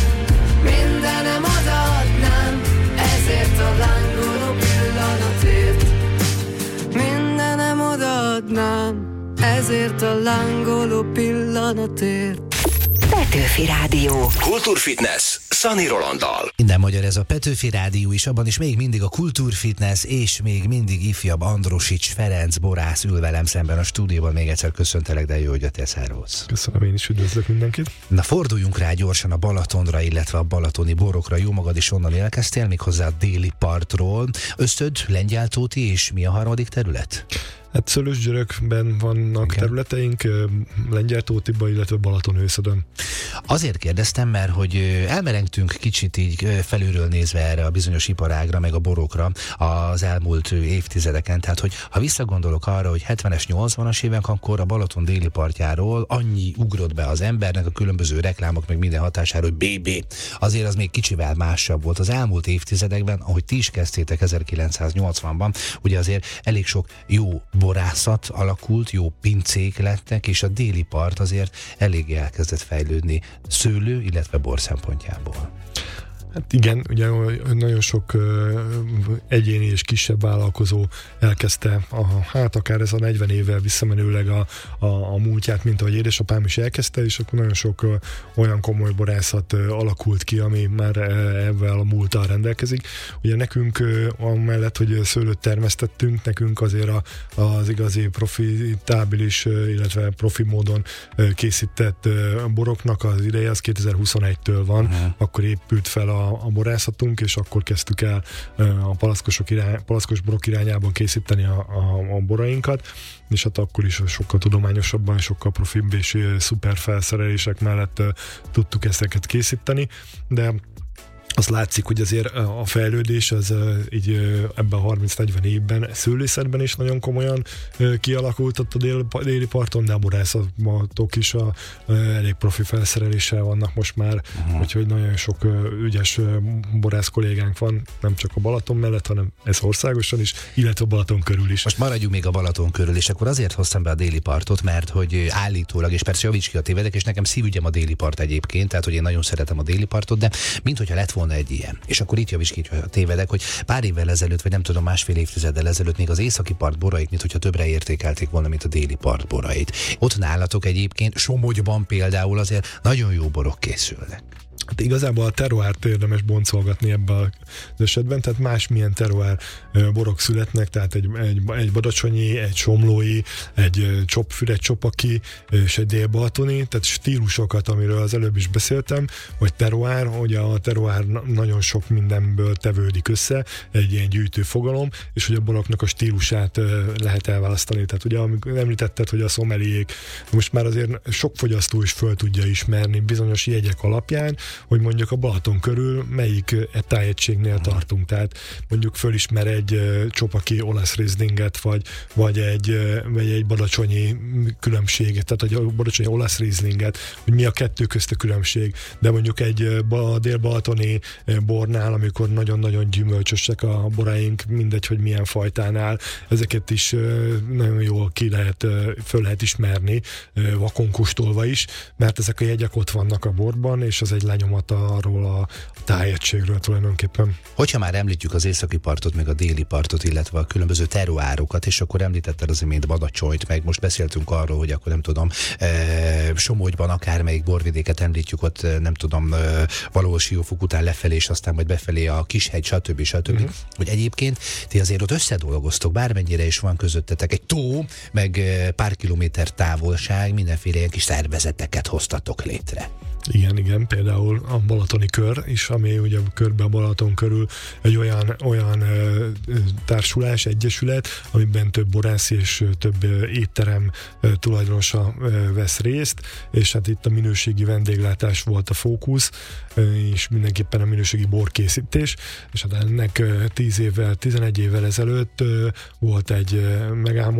Mindenem odaadnám, ezért a lángoló pillanatért. Mindenem odaadnám, ezért a lángoló pillanatért. Petőfi Rádió. Kultúrfitness Szani Rolanddal. Minden magyar ez a Petőfi Rádió is, abban is még mindig a Kultúrfitness, és még mindig ifjabb Androsics Ferenc borász ül velem szemben a stúdióban. Még egyszer köszöntelek, de jó, hogy jöttél, szervusz. Köszönöm, én is üdvözlök mindenkit. Na, forduljunk rá gyorsan a Balatonra, illetve a balatoni borokra. Jó magad is onnan érkeztél, méghozzá a déli partról. Ösztöd, Lengyeltóti, és mi a harmadik terület? Hát Szőlősgyörökben vannak területeink, Lengyeltótiba, illetve Balatonőszödön. Azért kérdeztem, mert hogy elmerengtünk kicsit így felülről nézve erre a bizonyos iparágra, meg a borokra az elmúlt évtizedeken. Tehát, hogy ha visszagondolok arra, hogy 70-es, 80-as évek, akkor a Balaton déli partjáról annyi ugrott be az embernek, a különböző reklámok, meg minden hatására, hogy BB. Azért az még kicsivel másabb volt. Az elmúlt évtizedekben, ahogy ti is kezdtétek 1980-ban, ugye azért elég sok jó borászat alakult, jó pincék lettek, és a déli part azért eléggé elkezdett fejlődni szőlő, illetve bor szempontjából. Hát igen, ugye nagyon sok egyéni és kisebb vállalkozó elkezdte, hát akár ez a 40 évvel visszamenőleg a múltját, mint ahogy édesapám is elkezdte, és akkor nagyon sok olyan komoly borászat alakult ki, ami már ebben a múlttal rendelkezik. Ugye nekünk amellett, hogy szőlőt termesztettünk, nekünk azért az igazi profitábilis, illetve profi módon készített boroknak az ideje az 2021-től van, akkor épült fel a borászatunk, és akkor kezdtük el a palackos borok irányában készíteni a borainkat, és hát akkor is sokkal tudományosabban, sokkal profibb és szuper felszerelések mellett tudtuk ezeket készíteni, de azt látszik, hogy azért a fejlődés az így ebben a 30-40 évben szőlészetben is nagyon komolyan kialakult ott a déli parton, de a borászatok is elég profi felszereléssel vannak most már, úgyhogy nagyon sok ügyes borász kollégánk van, nem csak a Balaton mellett, hanem ez országosan is, illetve a Balaton körül is. Most maradjunk még a Balaton körül, és akkor azért hoztam be a déli partot, mert hogy állítólag, és persze javíts ki a tévedek, és nekem szívügyem a déli part egyébként, tehát hogy én nagyon szeretem a déli partot, de minthogyha lett volna egy ilyen. És akkor itt javíts ki, hogy tévedek, hogy pár évvel ezelőtt, vagy nem tudom, másfél évtizeddel ezelőtt még az északi part borait, mint hogyha többre értékelték volna, mint a déli part borait. Ott nálatok egyébként Somogyban például azért nagyon jó borok készülnek. Hát igazából a terroárt érdemes boncolgatni ebben az esetben, tehát másmilyen terroár borok születnek, tehát egy badacsonyi, egy somlói, egy Csopfüred, Csopaki és egy délbalatoni, tehát stílusokat, amiről az előbb is beszéltem, vagy terroár, hogy a terroár nagyon sok mindenből tevődik össze, egy ilyen gyűjtő fogalom, és hogy a boroknak a stílusát lehet elválasztani. Tehát ugye, amikor említetted, hogy a szomeliék, most már azért sok fogyasztó is föl tudja ismerni bizonyos jegyek alapján, hogy mondjuk a Balaton körül melyik tájegységnél tartunk. Tehát mondjuk fölismer egy Csopaki olasz Rieslinget, vagy egy badacsonyi különbséget, tehát a badacsonyi olasz Rieslinget, hogy mi a kettő közt a különbség. De mondjuk egy dél-balatoni bornál, amikor nagyon-nagyon gyümölcsösek a boraink, mindegy, hogy milyen fajtánál, ezeket is nagyon jól föl lehet ismerni, vakon kóstolva is, mert ezek a jegyek ott vannak a borban, és az egy lenyomat arról a tájegységről tulajdonképpen. Hogyha már említjük az északi partot, meg a déli partot, illetve a különböző terroárokat, és akkor említetted az imént Badacsonyt, meg most beszéltünk arról, hogy akkor nem tudom, Somogyban akármelyik borvidéket említjük, ott nem tudom, valahol Siófok után lefelé, és aztán majd befelé a Kishegy, stb. Hogy egyébként ti azért ott összedolgoztok, bármennyire is van közöttetek egy tó, meg pár kilométer távolság, mindenféle ilyen kis szervezeteket hoztatok létre. Igen, például a Balatoni Kör is, ami ugye körbe a Balaton körül egy olyan társulás, egyesület, amiben több borász és több étterem tulajdonosa vesz részt, és hát itt a minőségi vendéglátás volt a fókusz, és mindenképpen a minőségi borkészítés, és hát ennek 11 évvel ezelőtt volt egy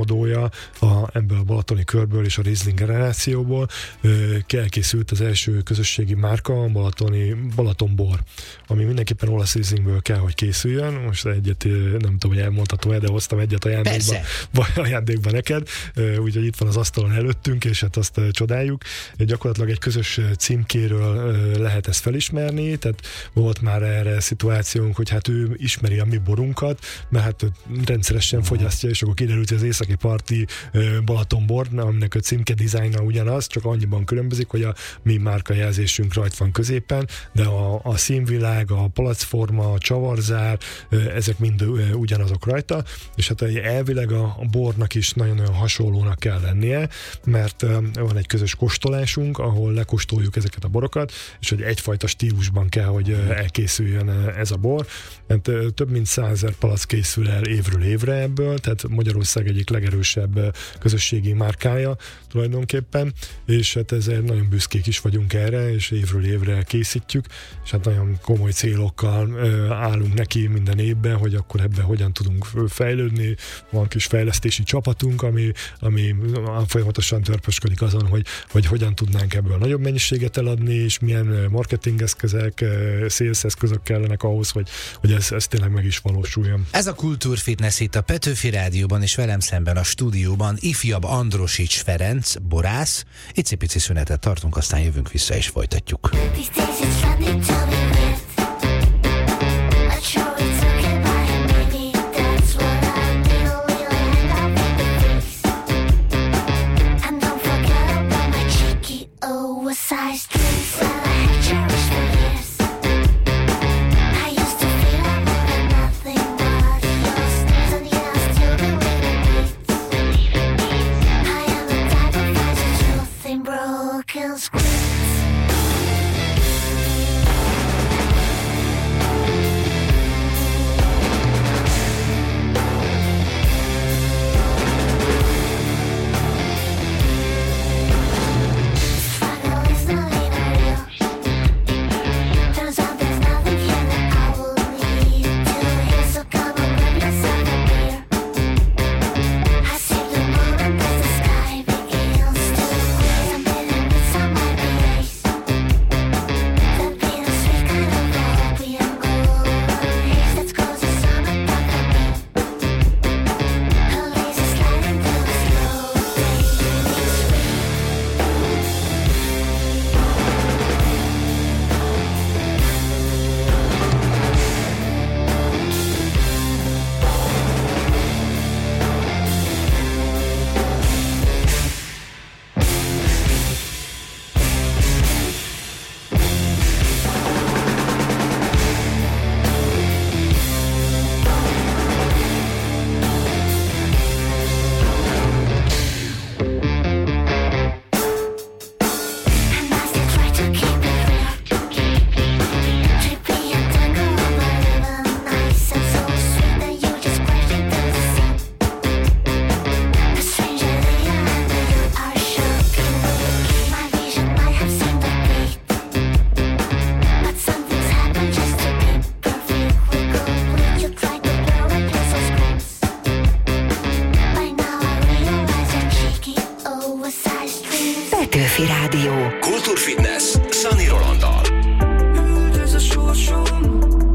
megálmodója ebből a Balatoni Körből és a Riesling generációból, elkészült az első közösségi márka, a Balatonbor, ami mindenképpen olasz rízingből kell, hogy készüljön. Most egyet, nem tudom, hogy elmondhatom-e, de hoztam egyet ajándékba neked, úgyhogy itt van az asztalon előttünk, és hát azt csodáljuk. Gyakorlatilag egy közös címkéről lehet ezt felismerni, tehát volt már erre szituációnk, hogy hát ő ismeri a mi borunkat, mert hát rendszeresen fogyasztja, és akkor kiderült, hogy az északi parti Balatonbor, aminek a címke dizájna ugyanaz, csak annyiban különbözik, hogy a mi márkajelzésünk rajt van középen, de a színvilág, a palacforma, a csavarzár, ezek mind ugyanazok rajta, és hát elvileg a bornak is nagyon-nagyon hasonlónak kell lennie, mert van egy közös kóstolásunk, ahol lekóstoljuk ezeket a borokat, és hogy egyfajta stílusban kell, hogy elkészüljön ez a bor. Hát több mint 100 000 palack készül el évről évre ebből, tehát Magyarország egyik legerősebb közösségi márkája tulajdonképpen, és hát ezért nagyon büszkék is vagyunk erre, és évről évre készítjük, és hát nagyon komoly célokkal állunk neki minden évben, hogy akkor ebben hogyan tudunk fejlődni. Van kis fejlesztési csapatunk, ami folyamatosan törpösködik azon, hogy hogyan tudnánk ebből nagyobb mennyiséget eladni, és milyen marketingeszközök, sales eszközök kellenek ahhoz, hogy ez tényleg meg is valósuljon. Ez a Kultúrfitness itt a Petőfi Rádióban, és velem szemben a stúdióban ifjabb Androsics Ferenc, borász. Icipici szünetet tartunk, aztán jövünk vissza és folytatjuk. Petőfi Rádió. Kultúrfitness Szani Rolanddal. Üldöz a sorsom,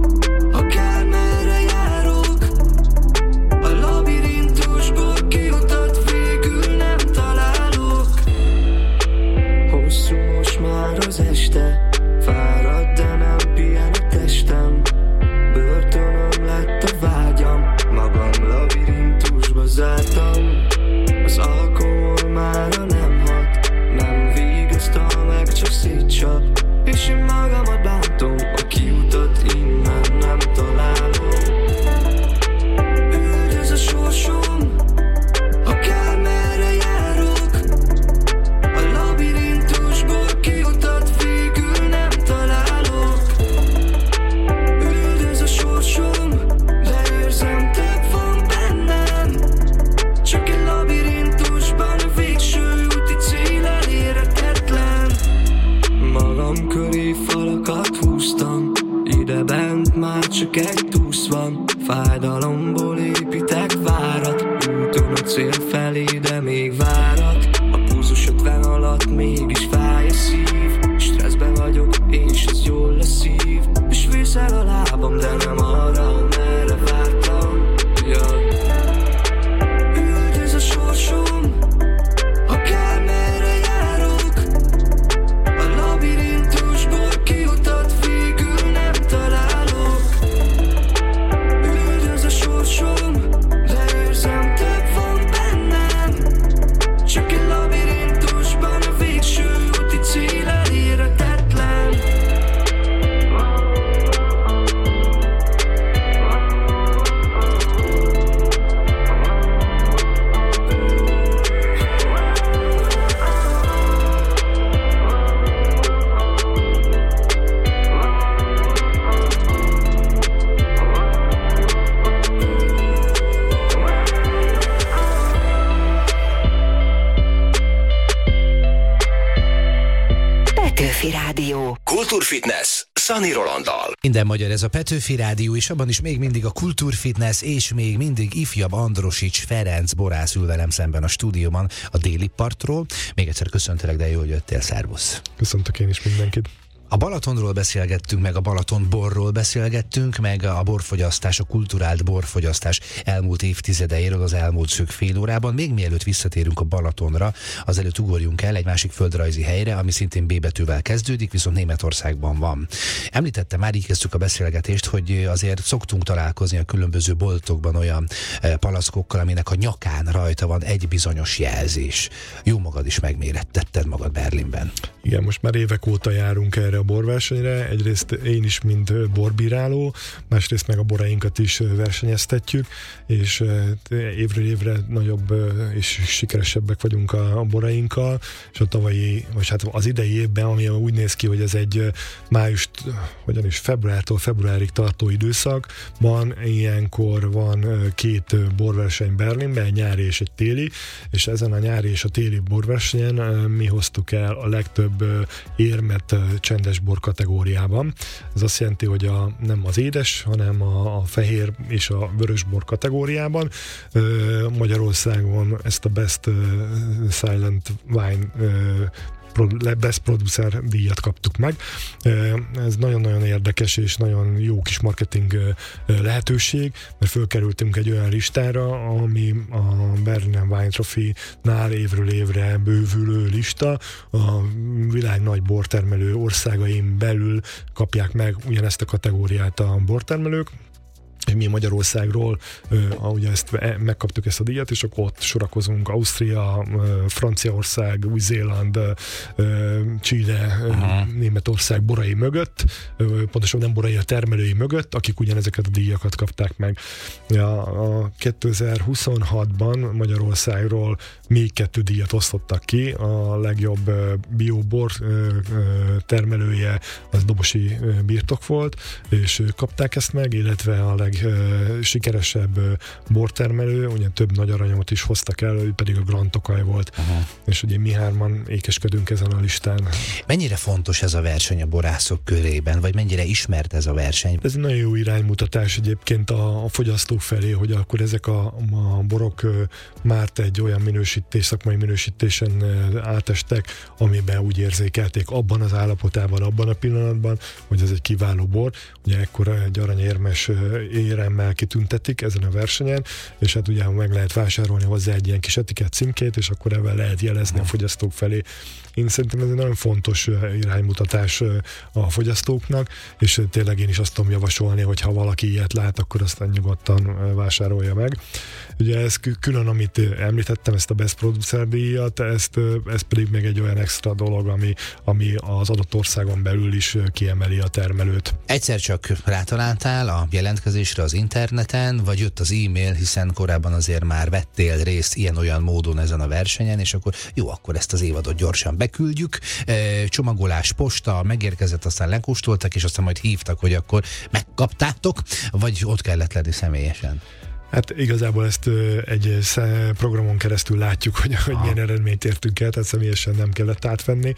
akármerre járok, a labirintusból kiutat végül nem találok. Hosszú most már az este, fárad, de nem pihen a testem. Börtönöm lett a vágyam, magam labirintusba zártam. Az alkohol mára nem hat, nem vigasztal meg, csak szétcsap. És én magamat bántom, a kiutat innen nem találom. Üldöz a sorsom, akármerre járok, a labirintusból kiutat végül nem találok. Üldöz a sorsom, de érzem, több van bennem. Csak egy labirintusban a végső úti cél elérhetetlen. Magam köré falakat húztam, ide bent már csak egy túsz van. Fájdalomból építek várat, úton a cél felé, de még várat. A pulzus 50 alatt mégis fáj a szív, stresszben Petőfi Rádió. Kultúrfitness Szani Rolanddal. Minden magyar, ez a Petőfi Rádió, és abban is még mindig a Kultúrfitness, és még mindig ifjabb Androsics Ferenc borász ül velem szemben a stúdióban a Déli partról. Még egyszer köszöntelek, de jó, hogy jöttél, szervusz. Köszöntök én is mindenkit. A Balatonról beszélgettünk, meg a Balaton borról beszélgettünk, meg a borfogyasztás, a kulturált borfogyasztás elmúlt évtizedeiről az elmúlt szűk fél órában. Még mielőtt visszatérünk a Balatonra, azelőtt ugorjunk el egy másik földrajzi helyre, ami szintén B betűvel kezdődik, viszont Németországban van. Említettem már, így kezdtük a beszélgetést, hogy azért szoktunk találkozni a különböző boltokban olyan palackokkal, aminek a nyakán rajta van egy bizonyos jelzés. Jó magad is megmérettetted magad Berlinben. Igen, most már évek óta járunk erre a borversenyre. Egyrészt én is, mint borbíráló, másrészt meg a borainkat is versenyeztetjük, és évről évre nagyobb és sikeresebbek vagyunk a borainkkal, és a tavalyi, vagy hát az idei évben, ami úgy néz ki, hogy ez egy februártól februárig tartó időszakban, ilyenkor van két borverseny Berlinben, egy nyári és egy téli, és ezen a nyári és a téli borversenyen mi hoztuk el a legtöbb érmet csendes bor kategóriában. Ez azt jelenti, hogy nem az édes, hanem a fehér és a vörös bor kategóriában. Magyarországon ezt a Best Silent Wine Best Producer díjat kaptuk meg. Ez nagyon-nagyon érdekes és nagyon jó kis marketing lehetőség, mert fölkerültünk egy olyan listára, ami a Berliner Wine Trophy-nál évről évre bővülő lista. A világ nagy bortermelő országain belül kapják meg ugyanezt a kategóriát a bortermelők, és mi Magyarországról ugye megkaptuk ezt a díjat, és akkor ott sorakozunk Ausztria, Franciaország, Új-Zéland, Chile, Németország borai mögött, pontosan nem borai, a termelői mögött, akik ugyanezeket a díjakat kapták meg. A 2026-ban Magyarországról még 2 díjat osztottak ki, a legjobb biobor termelője az Dobosi Birtok volt, és kapták ezt meg, illetve a sikeresebb bortermelő, ugye több nagy aranyot is hoztak el, ő pedig a Grand Tokaj volt. És ugye mi hárman ékeskedünk ezen a listán. Mennyire fontos ez a verseny a borászok körében, vagy mennyire ismert ez a verseny? Ez egy nagyon jó iránymutatás egyébként a fogyasztók felé, hogy akkor ezek a borok már egy olyan szakmai minősítésen átestek, amiben úgy érzékelték abban az állapotában, abban a pillanatban, hogy ez egy kiváló bor. Ugye ekkor egy aranyérmes éremmel kitüntetik ezen a versenyen, és hát ugye meg lehet vásárolni hozzá egy ilyen kis etikett címkét, és akkor ebben lehet jelezni a fogyasztók felé. Én szerintem ez egy nagyon fontos iránymutatás a fogyasztóknak, és tényleg én is azt tudom javasolni, hogy ha valaki ilyet lát, akkor aztán nyugodtan vásárolja meg. Ugye ez külön, amit említettem, ezt a Best Producer díjat, ez pedig még egy olyan extra dolog, ami az adott országon belül is kiemeli a termelőt. Egyszer csak rátaláltál a jelentkezésre az interneten, vagy jött az e-mail, hiszen korábban azért már vettél részt ilyen-olyan módon ezen a versenyen, és akkor jó, akkor ezt az évadot gyorsan beküldjük. Csomagolás, posta, megérkezett, aztán lekóstoltak, és aztán majd hívtak, hogy akkor megkaptátok, vagy ott kellett lenni személyesen? Hát igazából ezt egy programon keresztül látjuk, hogy milyen eredményt értünk el, tehát személyesen nem kellett átvenni,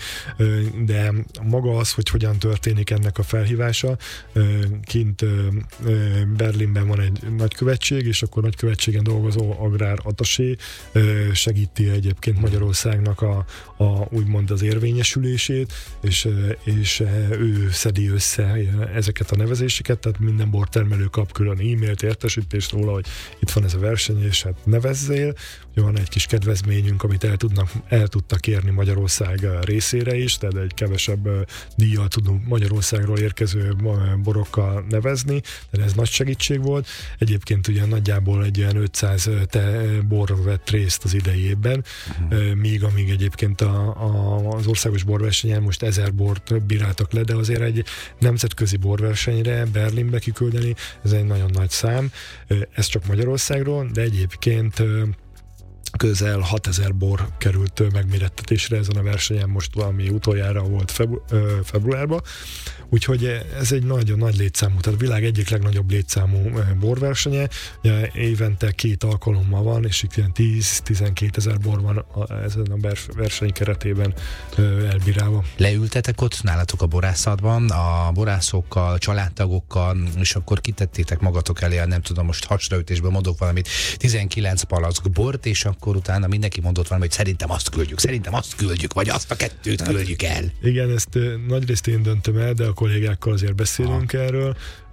de maga az, hogy hogyan történik ennek a felhívása, kint Berlinben van egy nagykövetség, és akkor nagykövetségen dolgozó agráratasé segíti egyébként Magyarországnak úgymond az érvényesülését, és ő szedi össze ezeket a nevezéseket, tehát minden bortermelő kap külön e-mailt, értesítést róla, hogy itt van ez a verseny, és hát nevezzél. Ugye van egy kis kedvezményünk, amit el tudtak érni Magyarország részére is, tehát egy kevesebb díjjal tudunk Magyarországról érkező borokkal nevezni, de ez nagy segítség volt. Egyébként ugye nagyjából egy ilyen 500 bor vett részt az idei évben, amíg egyébként az országos borversenyen most 1000 bort bíráltak le, de azért egy nemzetközi borversenyre Berlinbe kiküldeni, ez egy nagyon nagy szám. Ez csak Magyarországról, de egyébként közel 6000 bor került megmérettetésre ezen a versenyen most, ami utoljára volt februárban. Úgyhogy ez egy nagyon nagy létszámú, tehát a világ egyik legnagyobb létszámú borversenye. Évente 2 alkalommal van, és itt ilyen 10-12 ezer bor van ezen a verseny keretében elbírálva. Leültetek ott nálatok a borászatban, a borászokkal, családtagokkal, és akkor kitettétek magatok elé, nem tudom, most hasraütésben mondok valamit, 19 palack bort, és akkor utána mindenki mondott valamit, hogy szerintem azt küldjük, vagy azt a 2 küldjük el. Igen, ezt nagyrészt én döntöm el, de a kollégákkal azért beszélünk erről,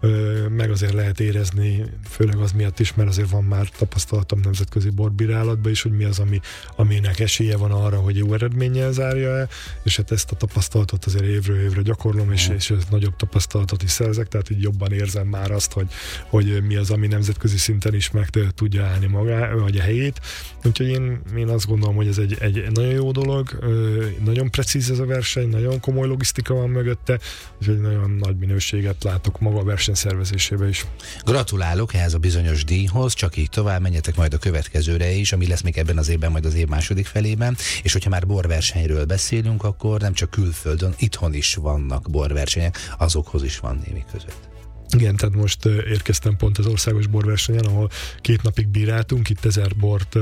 meg azért lehet érezni, főleg az miatt is, mert azért van már tapasztalatom nemzetközi borbírálatban is, hogy mi az, aminek esélye van arra, hogy jó eredménnyel zárja el, és hát ezt a tapasztalatot azért évről évre gyakorlom, és nagyobb tapasztalatot is szerzek, tehát így jobban érzem már azt, hogy mi az, ami nemzetközi szinten is meg tudja állni magát, vagy a helyét. Úgyhogy én azt gondolom, hogy ez egy nagyon jó dolog, nagyon precíz ez a verseny, nagyon komoly logisztika van mögötte, úgyhogy nagyon nagy minőséget látok maga a verseny szervezésébe is. Gratulálok ehhez a bizonyos díjhoz, csak így tovább menjetek majd a következőre is, ami lesz még ebben az évben, majd az év második felében, és hogyha már borversenyről beszélünk, akkor nem csak külföldön, itthon is vannak borversenyek, azokhoz is van némi között. Igen, tehát most érkeztem pont az országos borversenyen, ahol 2 napig bíráltunk, itt 1000 bort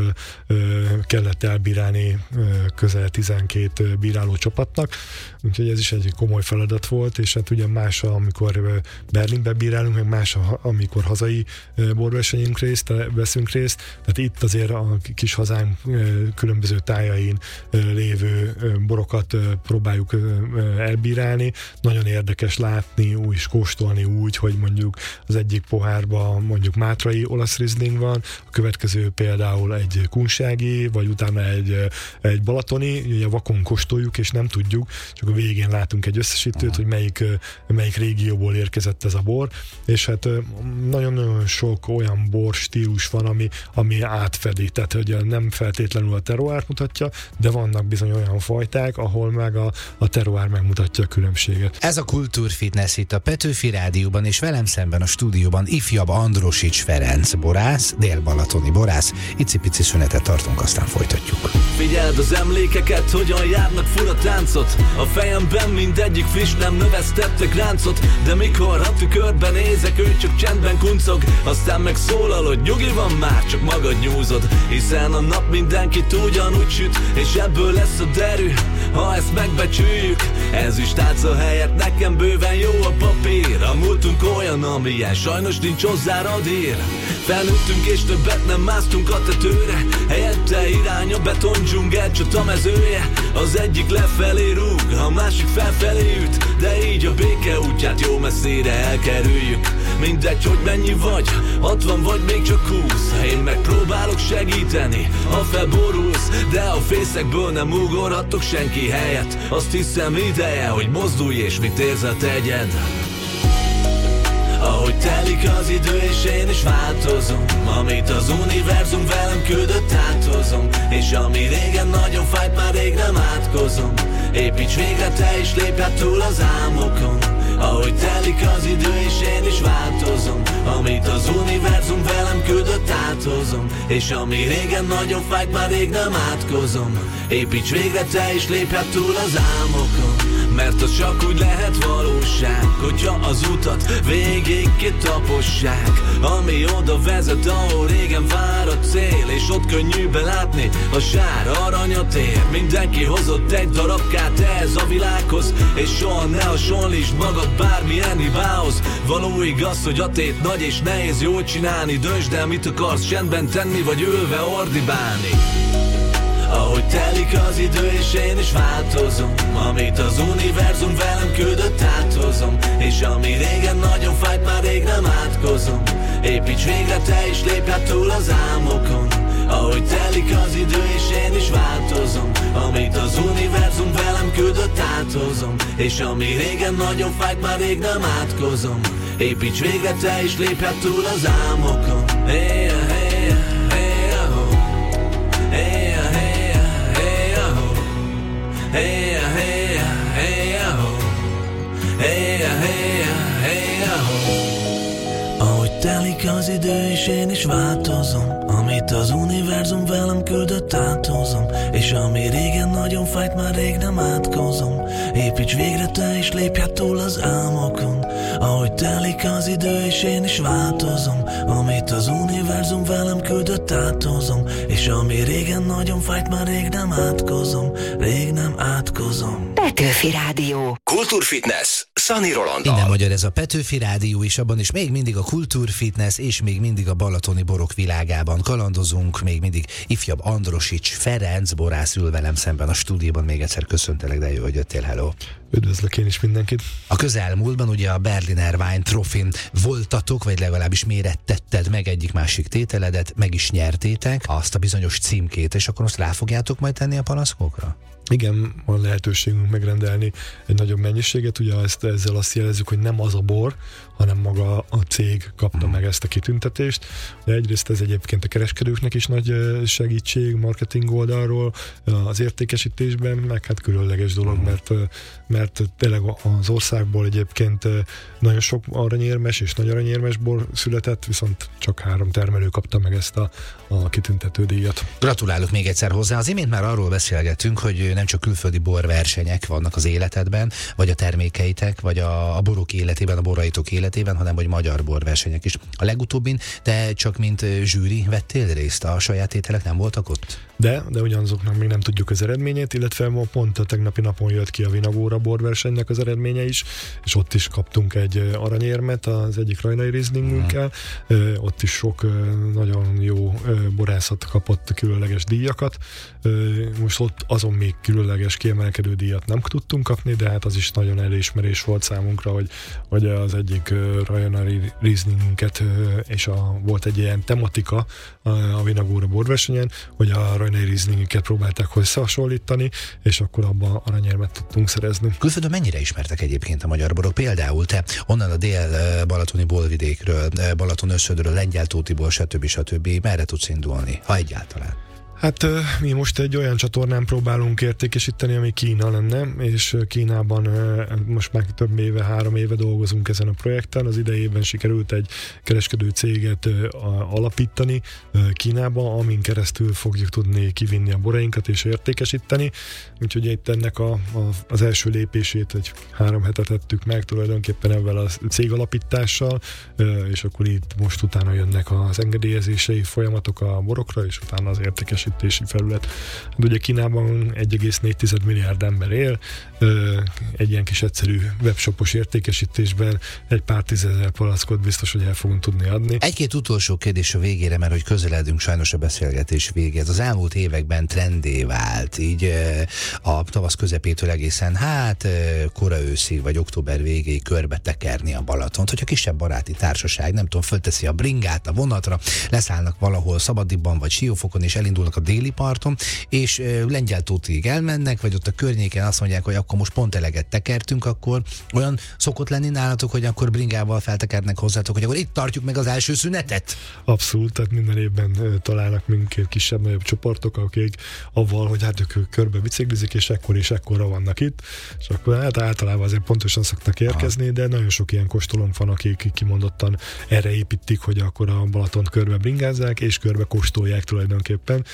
kellett elbírálni közel 12 bíráló csapatnak, úgyhogy ez is egy komoly feladat volt, és hát ugye más, amikor Berlinbe bírálunk, meg más, amikor hazai borversenyünk veszünk részt, tehát itt azért a kis hazánk különböző tájain lévő borokat próbáljuk elbírálni. Nagyon érdekes látni, és kóstolni úgy, hogy mondjuk az egyik pohárban mondjuk mátrai olasz rizling van, a következő például egy kunsági, vagy utána egy balatoni, ugye vakon kóstoljuk, és nem tudjuk, csak a végén látunk egy összesítőt, hogy melyik régióból érkezett ez a bor, és hát nagyon-nagyon sok olyan bor stílus van, ami átfedi, tehát hogy nem feltétlenül a terroárt mutatja, de vannak bizony olyan fajták, ahol meg a terroár megmutatja a különbséget. Ez a Kultúrfitness itt a Petőfi Rádióban, és velem szemben a stúdióban ifjabb Androsics Ferenc borász, dél-balatoni borász. Icipici szünetet tartunk, aztán folytatjuk. Figyeld az emlékeket, hogyan járnak fura táncot. A fejemben mindegyik friss, nem növesztettek ráncot. De mikor a tükörben nézek, ő csak csendben kuncog. Aztán megszólal, hogy nyugi van már, csak magad nyúzod. Hiszen a nap mindenkit ugyanúgy süt, és ebből lesz a derű, ha ezt megbecsüljük. Ez is tálca helyett nekem bőven jó a papír. A múltunk olyan, amilyen, sajnos nincs hozzá radír. Felnőttünk és többet nem másztunk a tetőre, helyette irány a beton dzsungel csatamezője. Az egyik lefelé rúg, a másik felfelé üt, de így a béke útját jó messzire elkerüljük. Mindegy, hogy mennyi vagy, 60 vagy még csak 20. Én megpróbálok segíteni, ha felborulsz, de a fészekből nem ugorhatok senki helyett. Azt hiszem ideje, hogy mozdulj és mit érzel tegyed. Ahogy telik az idő és én is változom, amit az univerzum velem küldött áthozom, és ami régen nagyon fájt, már rég nem átkozom. Építs végre te is, lépj hát túl az álmokon. Ahogy telik az idő és én is változom, amit az univerzum velem küldött áthozom, és ami régen nagyon fájt, már rég nem átkozom. Építs végre te is, lépj hát túl az álmokon. Mert az csak úgy lehet valóság, hogyha az utat végig kitapossák, ami oda vezet, ahol régen vár a cél, és ott könnyű belátni a sár aranyat ér. Mindenki hozott egy darabkát ehhez a világhoz, és soha ne hasonlítsd magad bármilyen hibához. Való igaz, hogy a tét nagy és nehéz jól csinálni, döntsd el, mit akarsz csendben tenni, vagy ülve ordibálni. Ahogy telik az idő és én is változom, amit az univerzum velem küldött áthozom, és ami régen nagyon fájt, már rég nem átkozom. Építs végre te is, lépj hát túl az álmokon. Ahogy telik az idő és én is változom, amit az univerzum velem küldött áthozom, és ami régen nagyon fájt, már rég nem átkozom. Építs végre te is, lépj hát túl az álmokon. Hey, hey, hey, oh. Hey, hey, hey, hey, oh. Hey, hey, hey, oh. Ahogy telik az idő és én is változom, amit az univerzum velem küldött És ami régen nagyon fájt, már rég nem átkozom. Építs végre te is, lépj hát túl az álmokon. Ahogy telik az idő és én is változom. Amit az univerzum velem küldött, átozom. És ami régen nagyon fájt, már rég nem átkozom. Rég nem átkozom. Petőfi Rádió. Kultúrfitness, Szani Rolanddal. Innen magyar ez a Petőfi Rádió, és abban is még mindig a kultúrfitness, és még mindig a balatoni borok világában kalandozunk, még mindig ifjabb Androsics Ferenc borász ül velem szemben a stúdióban. Még egyszer köszöntelek, de jó, hogy jöttél, hello. Üdvözlök én is mindenkit. A közelmúltban ugye a Berliner Wein Trophy-n voltatok, vagy legalábbis mérettetted meg egyik-másik tételedet, meg is nyertétek azt a bizonyos címkét, és akkor most rá fogjátok majd tenni a palackokra? Igen, van lehetőségünk megrendelni egy nagyobb mennyiséget, ugye ezzel azt jelezzük, hogy nem az a bor, hanem maga a cég kapta meg ezt a kitüntetést. De egyrészt ez egyébként a kereskedőknek is nagy segítség marketing oldalról, az értékesítésben, meg hát különleges dolog, mert tényleg az országból egyébként nagyon sok aranyérmes és nagy aranyérmes bor született, viszont csak 3 termelő kapta meg ezt a kitüntető díjat. Gratulálok még egyszer hozzá. Az imént már arról beszélgettünk, hogy nem csak külföldi borversenyek vannak az életedben, vagy a termékeitek, vagy a borok életében, a boraitok életében, hanem vagy magyar borversenyek is. A legutóbbin te csak mint zsűri vettél részt, a saját ételek nem voltak ott? De ugyanazoknak még nem tudjuk az eredményét, illetve pont a tegnapi napon jött ki a Vinagóra borversenynek az eredménye is, és ott is kaptunk egy aranyérmet az egyik rajnai Rieslingünkkel. Ott is sok nagyon jó borászat kapott különleges díjakat. Most ott azon még különleges kiemelkedő díjat nem tudtunk kapni, de hát az is nagyon elismerés volt számunkra, hogy az egyik rajnai Rieslingünket, és volt egy ilyen tematika a Vinagóra borversenyen, hogy a rajnai Rieslingünket próbálták összehasonlítani, és akkor abban aranyérmet tudtunk szerezni. Külföldön mennyire ismertek egyébként a magyar borok? Például te onnan a dél-balatoni bolvidékről, Balaton-Összödről, Lengyel-Tótiból, stb. Merre tudsz indulni, ha egyáltalán? Hát mi most egy olyan csatornán próbálunk értékesíteni, ami Kína lenne, és Kínában most már több éve, 3 éve dolgozunk ezen a projekten. Az idejében sikerült egy kereskedő céget alapítani Kínába, amin keresztül fogjuk tudni kivinni a borainkat és értékesíteni. Úgyhogy itt ennek az első lépését egy 3 hete tettük meg tulajdonképpen ebben a cég alapítással, és akkor itt most utána jönnek az engedélyezései folyamatok a borokra, és utána az értékesítési felület. De ugye Kínában 1,4 milliárd ember él, egy ilyen kis egyszerű webshopos értékesítésben egy pár 10 000 palackot biztos, hogy el fogunk tudni adni. Egy-két utolsó kérdés a végére, mert hogy közeledünk sajnos a beszélgetés végéhez. Az elmúlt években trendé vált, így a tavasz közepétől egészen kora őszig, vagy október végéig körbe tekerni a Balatont, hogyha kisebb baráti társaság, nem tudom, fölteszi a bringát a vonatra, leszállnak valahol Szabadibban vagy Siófokon, és elindulnak a déli parton, és Lengyel-Tótig elmennek, vagy ott a környéken azt mondják, hogy akkor most pont eleget tekertünk, akkor olyan szokott lenni nálatok, hogy akkor bringával feltekernek hozzátok, hogy akkor itt tartjuk meg az első szünetet? Abszolút, tehát minden évben találnak minket kisebb-nagyobb csoportok, akik avval, hogy hát ők körbe biciklizik, és ekkora vannak itt, és akkor hát általában azért pontosan szoktak érkezni, de nagyon sok ilyen kóstolónk van, akik kimondottan erre építik, hogy akkor a Balatont körbe bringázzák, és körbe kóstolják tulajdonképpen.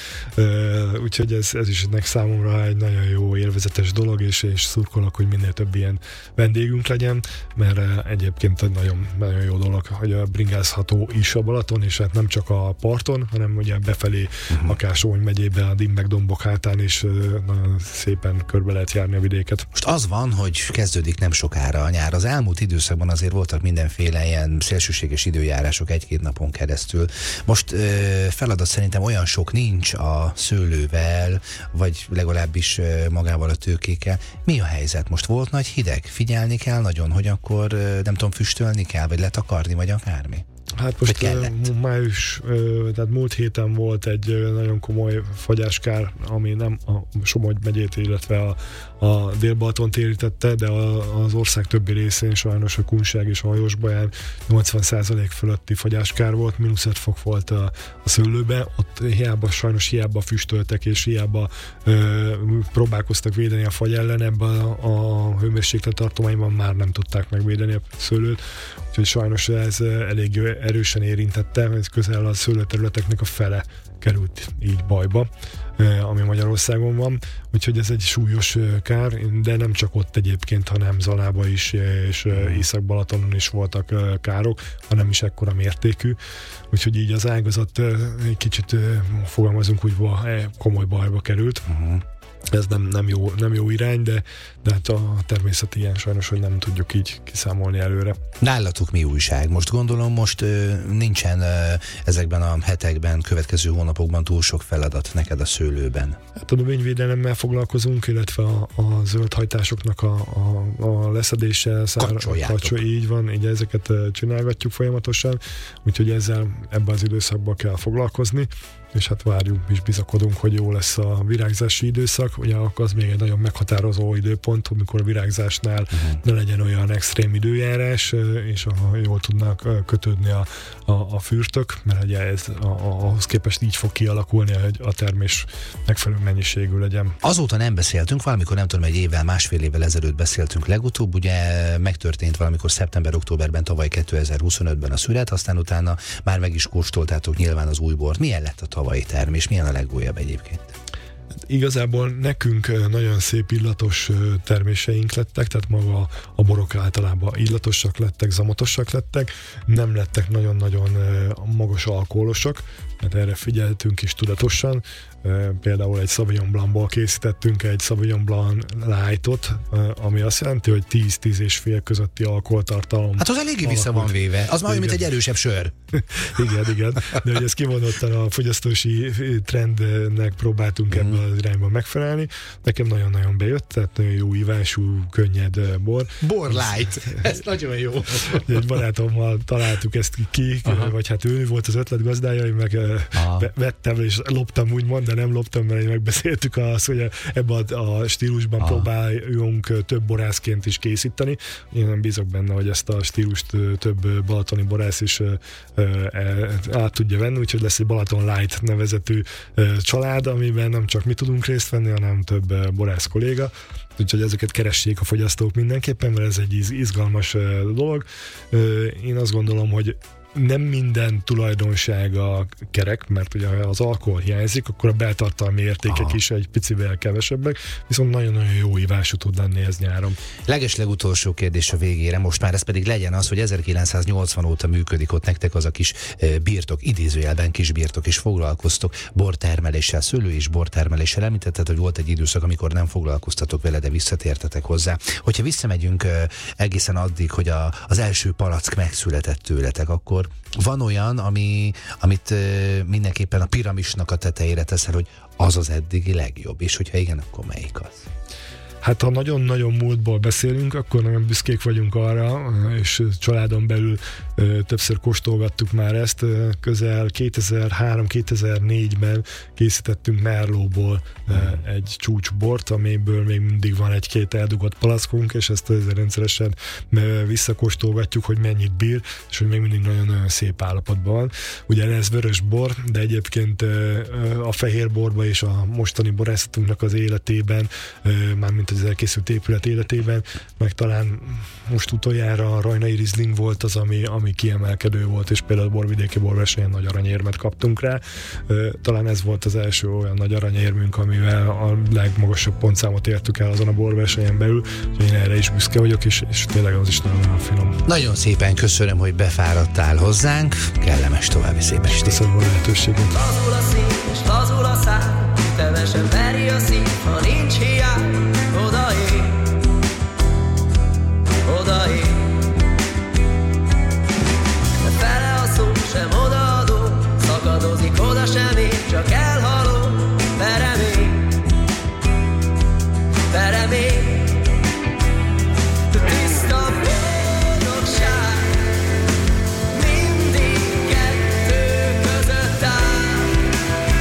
Úgyhogy ez is ennek számomra egy nagyon jó élvezetes dolog, és szurkolok, hogy minél több ilyen vendégünk legyen, mert egyébként egy nagyon, nagyon jó dolog, hogy bringázható is a Balaton, és hát nem csak a parton, hanem ugye befelé, akár Somogy megyében, a Dimbek-dombok hátán is nagyon szépen körbe lehet járni a vidéket. Most az van, hogy kezdődik nem sokára a nyár. Az elmúlt időszakban azért voltak mindenféle ilyen szélsőséges időjárások 1-2 napon keresztül. Most feladat szerintem olyan sok nincs a szőlővel, vagy legalábbis magával a tőkékkel. Mi a helyzet? Most volt nagy hideg? Figyelni kell nagyon, hogy akkor nem tudom, füstölni kell, vagy letakarni, vagy akármi? Hát most május, tehát múlt héten volt egy nagyon komoly fagyáskár, ami nem a Somogy megyét, illetve a Dél-Balatont érintette, de az ország többi részén sajnos a Kunság és a Hajósbaján 80% fölötti fagyáskár volt, -5 fok volt a szőlőbe, ott hiába füstöltek, és hiába próbálkoztak védeni a fagy ellen, ebben a hőmérséklet tartományban már nem tudták megvédeni a szőlőt, úgyhogy sajnos ez elég erősen érintette, közel a szőlőterületeknek a fele került így bajba, ami Magyarországon van, úgyhogy ez egy súlyos kár, de nem csak ott egyébként, hanem Zalában is, és Észak-Balatonon is voltak károk, hanem is ekkora mértékű, úgyhogy így az ágazat egy kicsit fogalmazunk úgy, komoly bajba került. Ez nem jó irány, de hát a természet ilyen sajnos, hogy nem tudjuk így kiszámolni előre. Nálatok mi újság? Most gondolom, nincsen ezekben a hetekben, következő hónapokban túl sok feladat neked a szőlőben. Hát a növényvédelemmel foglalkozunk, illetve a zöldhajtásoknak a leszedése. Így van, így ezeket csinálgatjuk folyamatosan, úgyhogy ebben az időszakban kell foglalkozni, és hát várjuk, és bizakodunk, hogy jó lesz a virágzási időszak. Ugye az még egy nagyon meghatározó időpont, amikor a virágzásnál ne legyen olyan extrém időjárás, és jól tudnak kötődni a fürtök, mert ugye ez ahhoz képest így fog kialakulni, hogy a termés megfelelő mennyiségű legyen. Azóta nem beszéltünk, valamikor nem tudom, másfél évvel ezelőtt beszéltünk legutóbb, ugye megtörtént valamikor szeptember-októberben tavaly 2025-ben a szület, aztán utána már meg is kóstoltátok nyilván az új bort. Milyen lett a tavalyi termés? Milyen a legújabb egyébként? Igazából nekünk nagyon szép illatos terméseink lettek, tehát maga a borok általában illatosak lettek, zamatosak lettek, nem lettek nagyon-nagyon magas alkoholosak, mert erre figyeltünk is tudatosan. Például egy Sauvignon Blancból készítettünk egy Sauvignon Blanc Lightot, ami azt jelenti, hogy 10-10,5 közötti alkoholtartalom. Hát az eléggé vissza van véve. Az már olyan, mint egy erősebb sör. Igen. De hogy ezt kimondottan a fogyasztósi trendnek próbáltunk ebből az irányban megfelelni. Nekem nagyon-nagyon bejött, tehát nagyon jó ívású, könnyed bor. Bor light. Ez nagyon jó. Egy barátommal találtuk ezt ki, vagy hát ő volt az ötlet gazdája, én meg vettem és loptam, úgymond, de nem loptam, mert megbeszéltük azt, hogy ebben a stílusban próbáljunk több borászként is készíteni. Én nem bízok benne, hogy ezt a stílust több balatoni borász is át tudja venni, úgyhogy lesz egy Balaton Light nevezetű család, amiben nem csak mi tudunk részt venni, hanem több borász kolléga. Úgyhogy ezeket keressék a fogyasztók mindenképpen, mert ez egy izgalmas dolog. Én azt gondolom, hogy nem minden tulajdonsága kerek, mert ugye ha az alkohol hiányzik, akkor a beltartalmi értékek is egy picivel kevesebbek, viszont nagyon-nagyon jó ívású tud lenni ez nyáron. Legutolsó kérdés a végére, most már ez pedig legyen az, hogy 1980 óta működik ott nektek az a kis birtok, idézőjelben kis birtok, és foglalkoztok bortermeléssel, szőlő és bortermeléssel. Említetted, hogy volt egy időszak, amikor nem foglalkoztatok vele, de visszatértetek hozzá. Hogyha visszamegyünk egészen addig, hogy az első palack megszületett tőletek, akkor van olyan, amit mindenképpen a piramisnak a tetejére teszel, hogy az az eddigi legjobb, és hogyha igen, akkor melyik az? Hát ha nagyon-nagyon múltból beszélünk, akkor nagyon büszkék vagyunk arra, és családon belül többször kóstolgattuk már ezt. Közel 2003-2004-ben készítettünk Merlotból egy csúcsbort, amiből még mindig van egy-két eldugott palackunk, és ezt rendszeresen visszakóstolgatjuk, hogy mennyit bír, és hogy még mindig nagyon-nagyon szép állapotban van. Ugye ez vörös bor, de egyébként a fehér borba és a mostani borászatunknak az életében, mármint az elkészült épület életében, meg talán most utoljára a rajnai Riesling volt az, ami kiemelkedő volt, és például a borvidéki borversenyen nagy aranyérmet kaptunk rá. Talán ez volt az első olyan nagy aranyérmünk, amivel a legmagasabb pontszámot értük el azon a borversenyen belül, úgyhogy én erre is büszke vagyok, és tényleg az is nagyon finom. Nagyon szépen köszönöm, hogy befáradtál hozzánk, kellemes további szép estét. Köszönöm a lehetőséget. Lazul a szín, és lazul a szár, kevesen veri a szív, ha nincs hiány. Odaér, de fele a szó sem odaadó, szakadozik oda sem ér, csak elhaló, peremény, tiszta boldogság, mindig kettő között áll.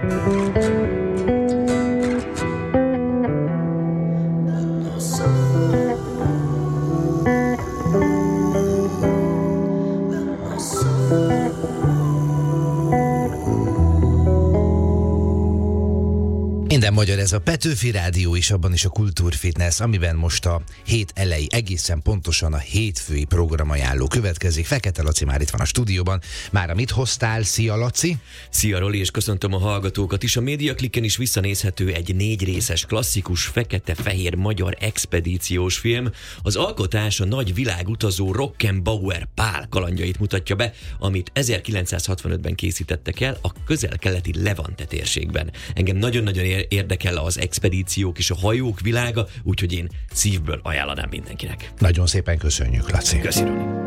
Minden magyar, ez a Petőfi Rádió és abban is a Kultúrfitness, amiben most a hét elejé, egészen pontosan a hétfői programajánló következik. Fekete Laci már itt van a stúdióban. Mára mit hoztál? Szia, Laci! Szia, Roli, és köszöntöm a hallgatókat is. A Médiaklikken is visszanézhető egy 4 részes klasszikus fekete-fehér magyar expedíciós film. Az alkotás a nagy világutazó Rockenbauer Pál kalandjait mutatja be, amit 1965-ben készítettek el a közel-keleti Levante térségben. Engem nagyon-nagyon érdekel az expedíciók és a hajók világa, úgyhogy én szívből ajánlanám mindenkinek. Nagyon szépen köszönjük, Laci. Köszönöm.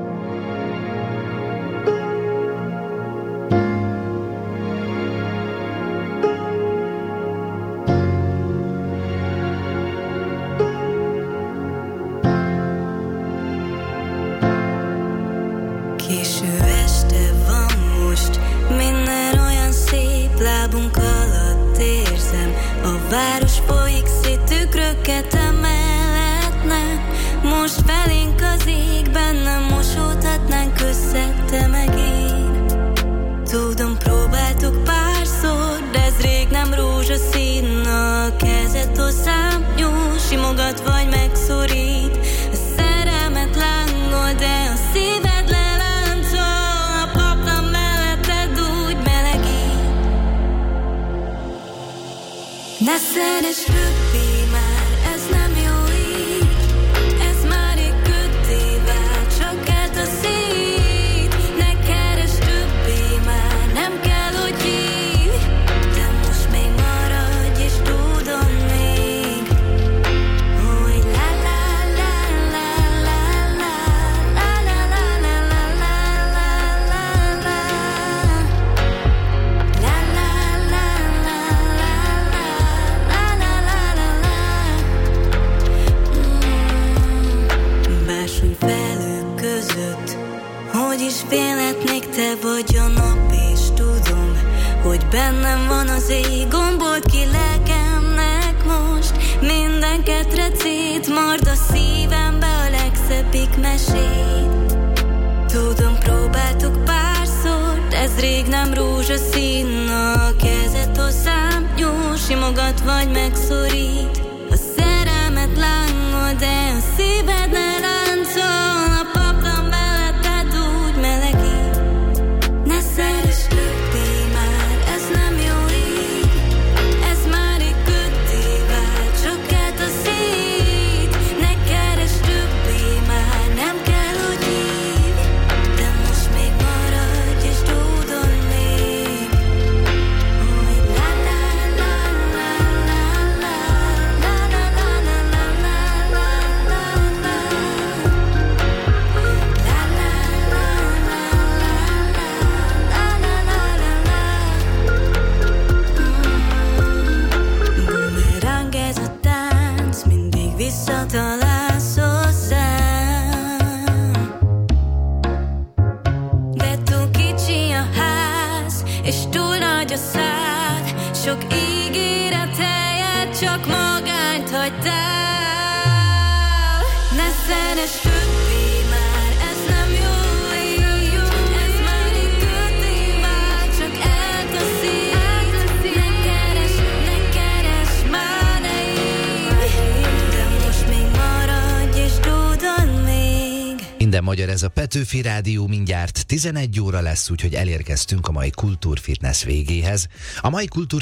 Késő este van most, minden olyan szép, lábunk alatt érzem. A város folyik szét, tükröket emeletnek. Most felénk az égben, nem mosódhatnánk össze, te meg én. Tudom, próbáltuk párszor, de ez rég nem rózsaszín. A kezed hozzám nyúl, simogat vagy megszorít. A szerelmet lángol, de a szíved leláncol. A paplan melletted úgy melegít. Ne szeress rögtön már, ez nem jó így. Ez már egy köté vált, csak eltaszít. Ne keresd többé már, nem kell, hogy hívj. De most még maradj, és tudom még, hogy la la la la la la la la la la la la la la la bársony felők között. Hogy is félhetnék, te vagy a nap, és tudom, hogy bennem van az ég. Gombolt ki lelkemnek most minden ketrecét, mard a szívembe a legszebbik mesét. Tudom, próbáltuk párszor, de ez rég nem rózsaszín. A kezed hozzám nyúl, simogat vagy megszorít. A szerelmet lángol, de a szíved ne láncol. A paplan melletted úgy melegít. Ne szeress többé már, ez nem jó így. Ez már egy köté vált, csak eltaszít. Ne keresd többé már, nem kell, hogy hívj. De most még maradj, és tudom még, hogy la la la la la la la la la la la la la la. Bumerang ez a tánc, mindig visszatalálsz hozzám. De túl kicsi a ház, és túl nagy a szád. Sok ígéret helyett csak magányt hagytál. Ne szeress többé már, ez nem jó így. Ez már egy köté vált, csak eltaszít. Ne keresd már, ne hívj. De most még maradj, és tudod még. Minden magyar, ez a Petőfi Rádió, mindjárt 11 óra lesz, úgyhogy elérkeztünk a mai Kultúrfitness végéhez. A mai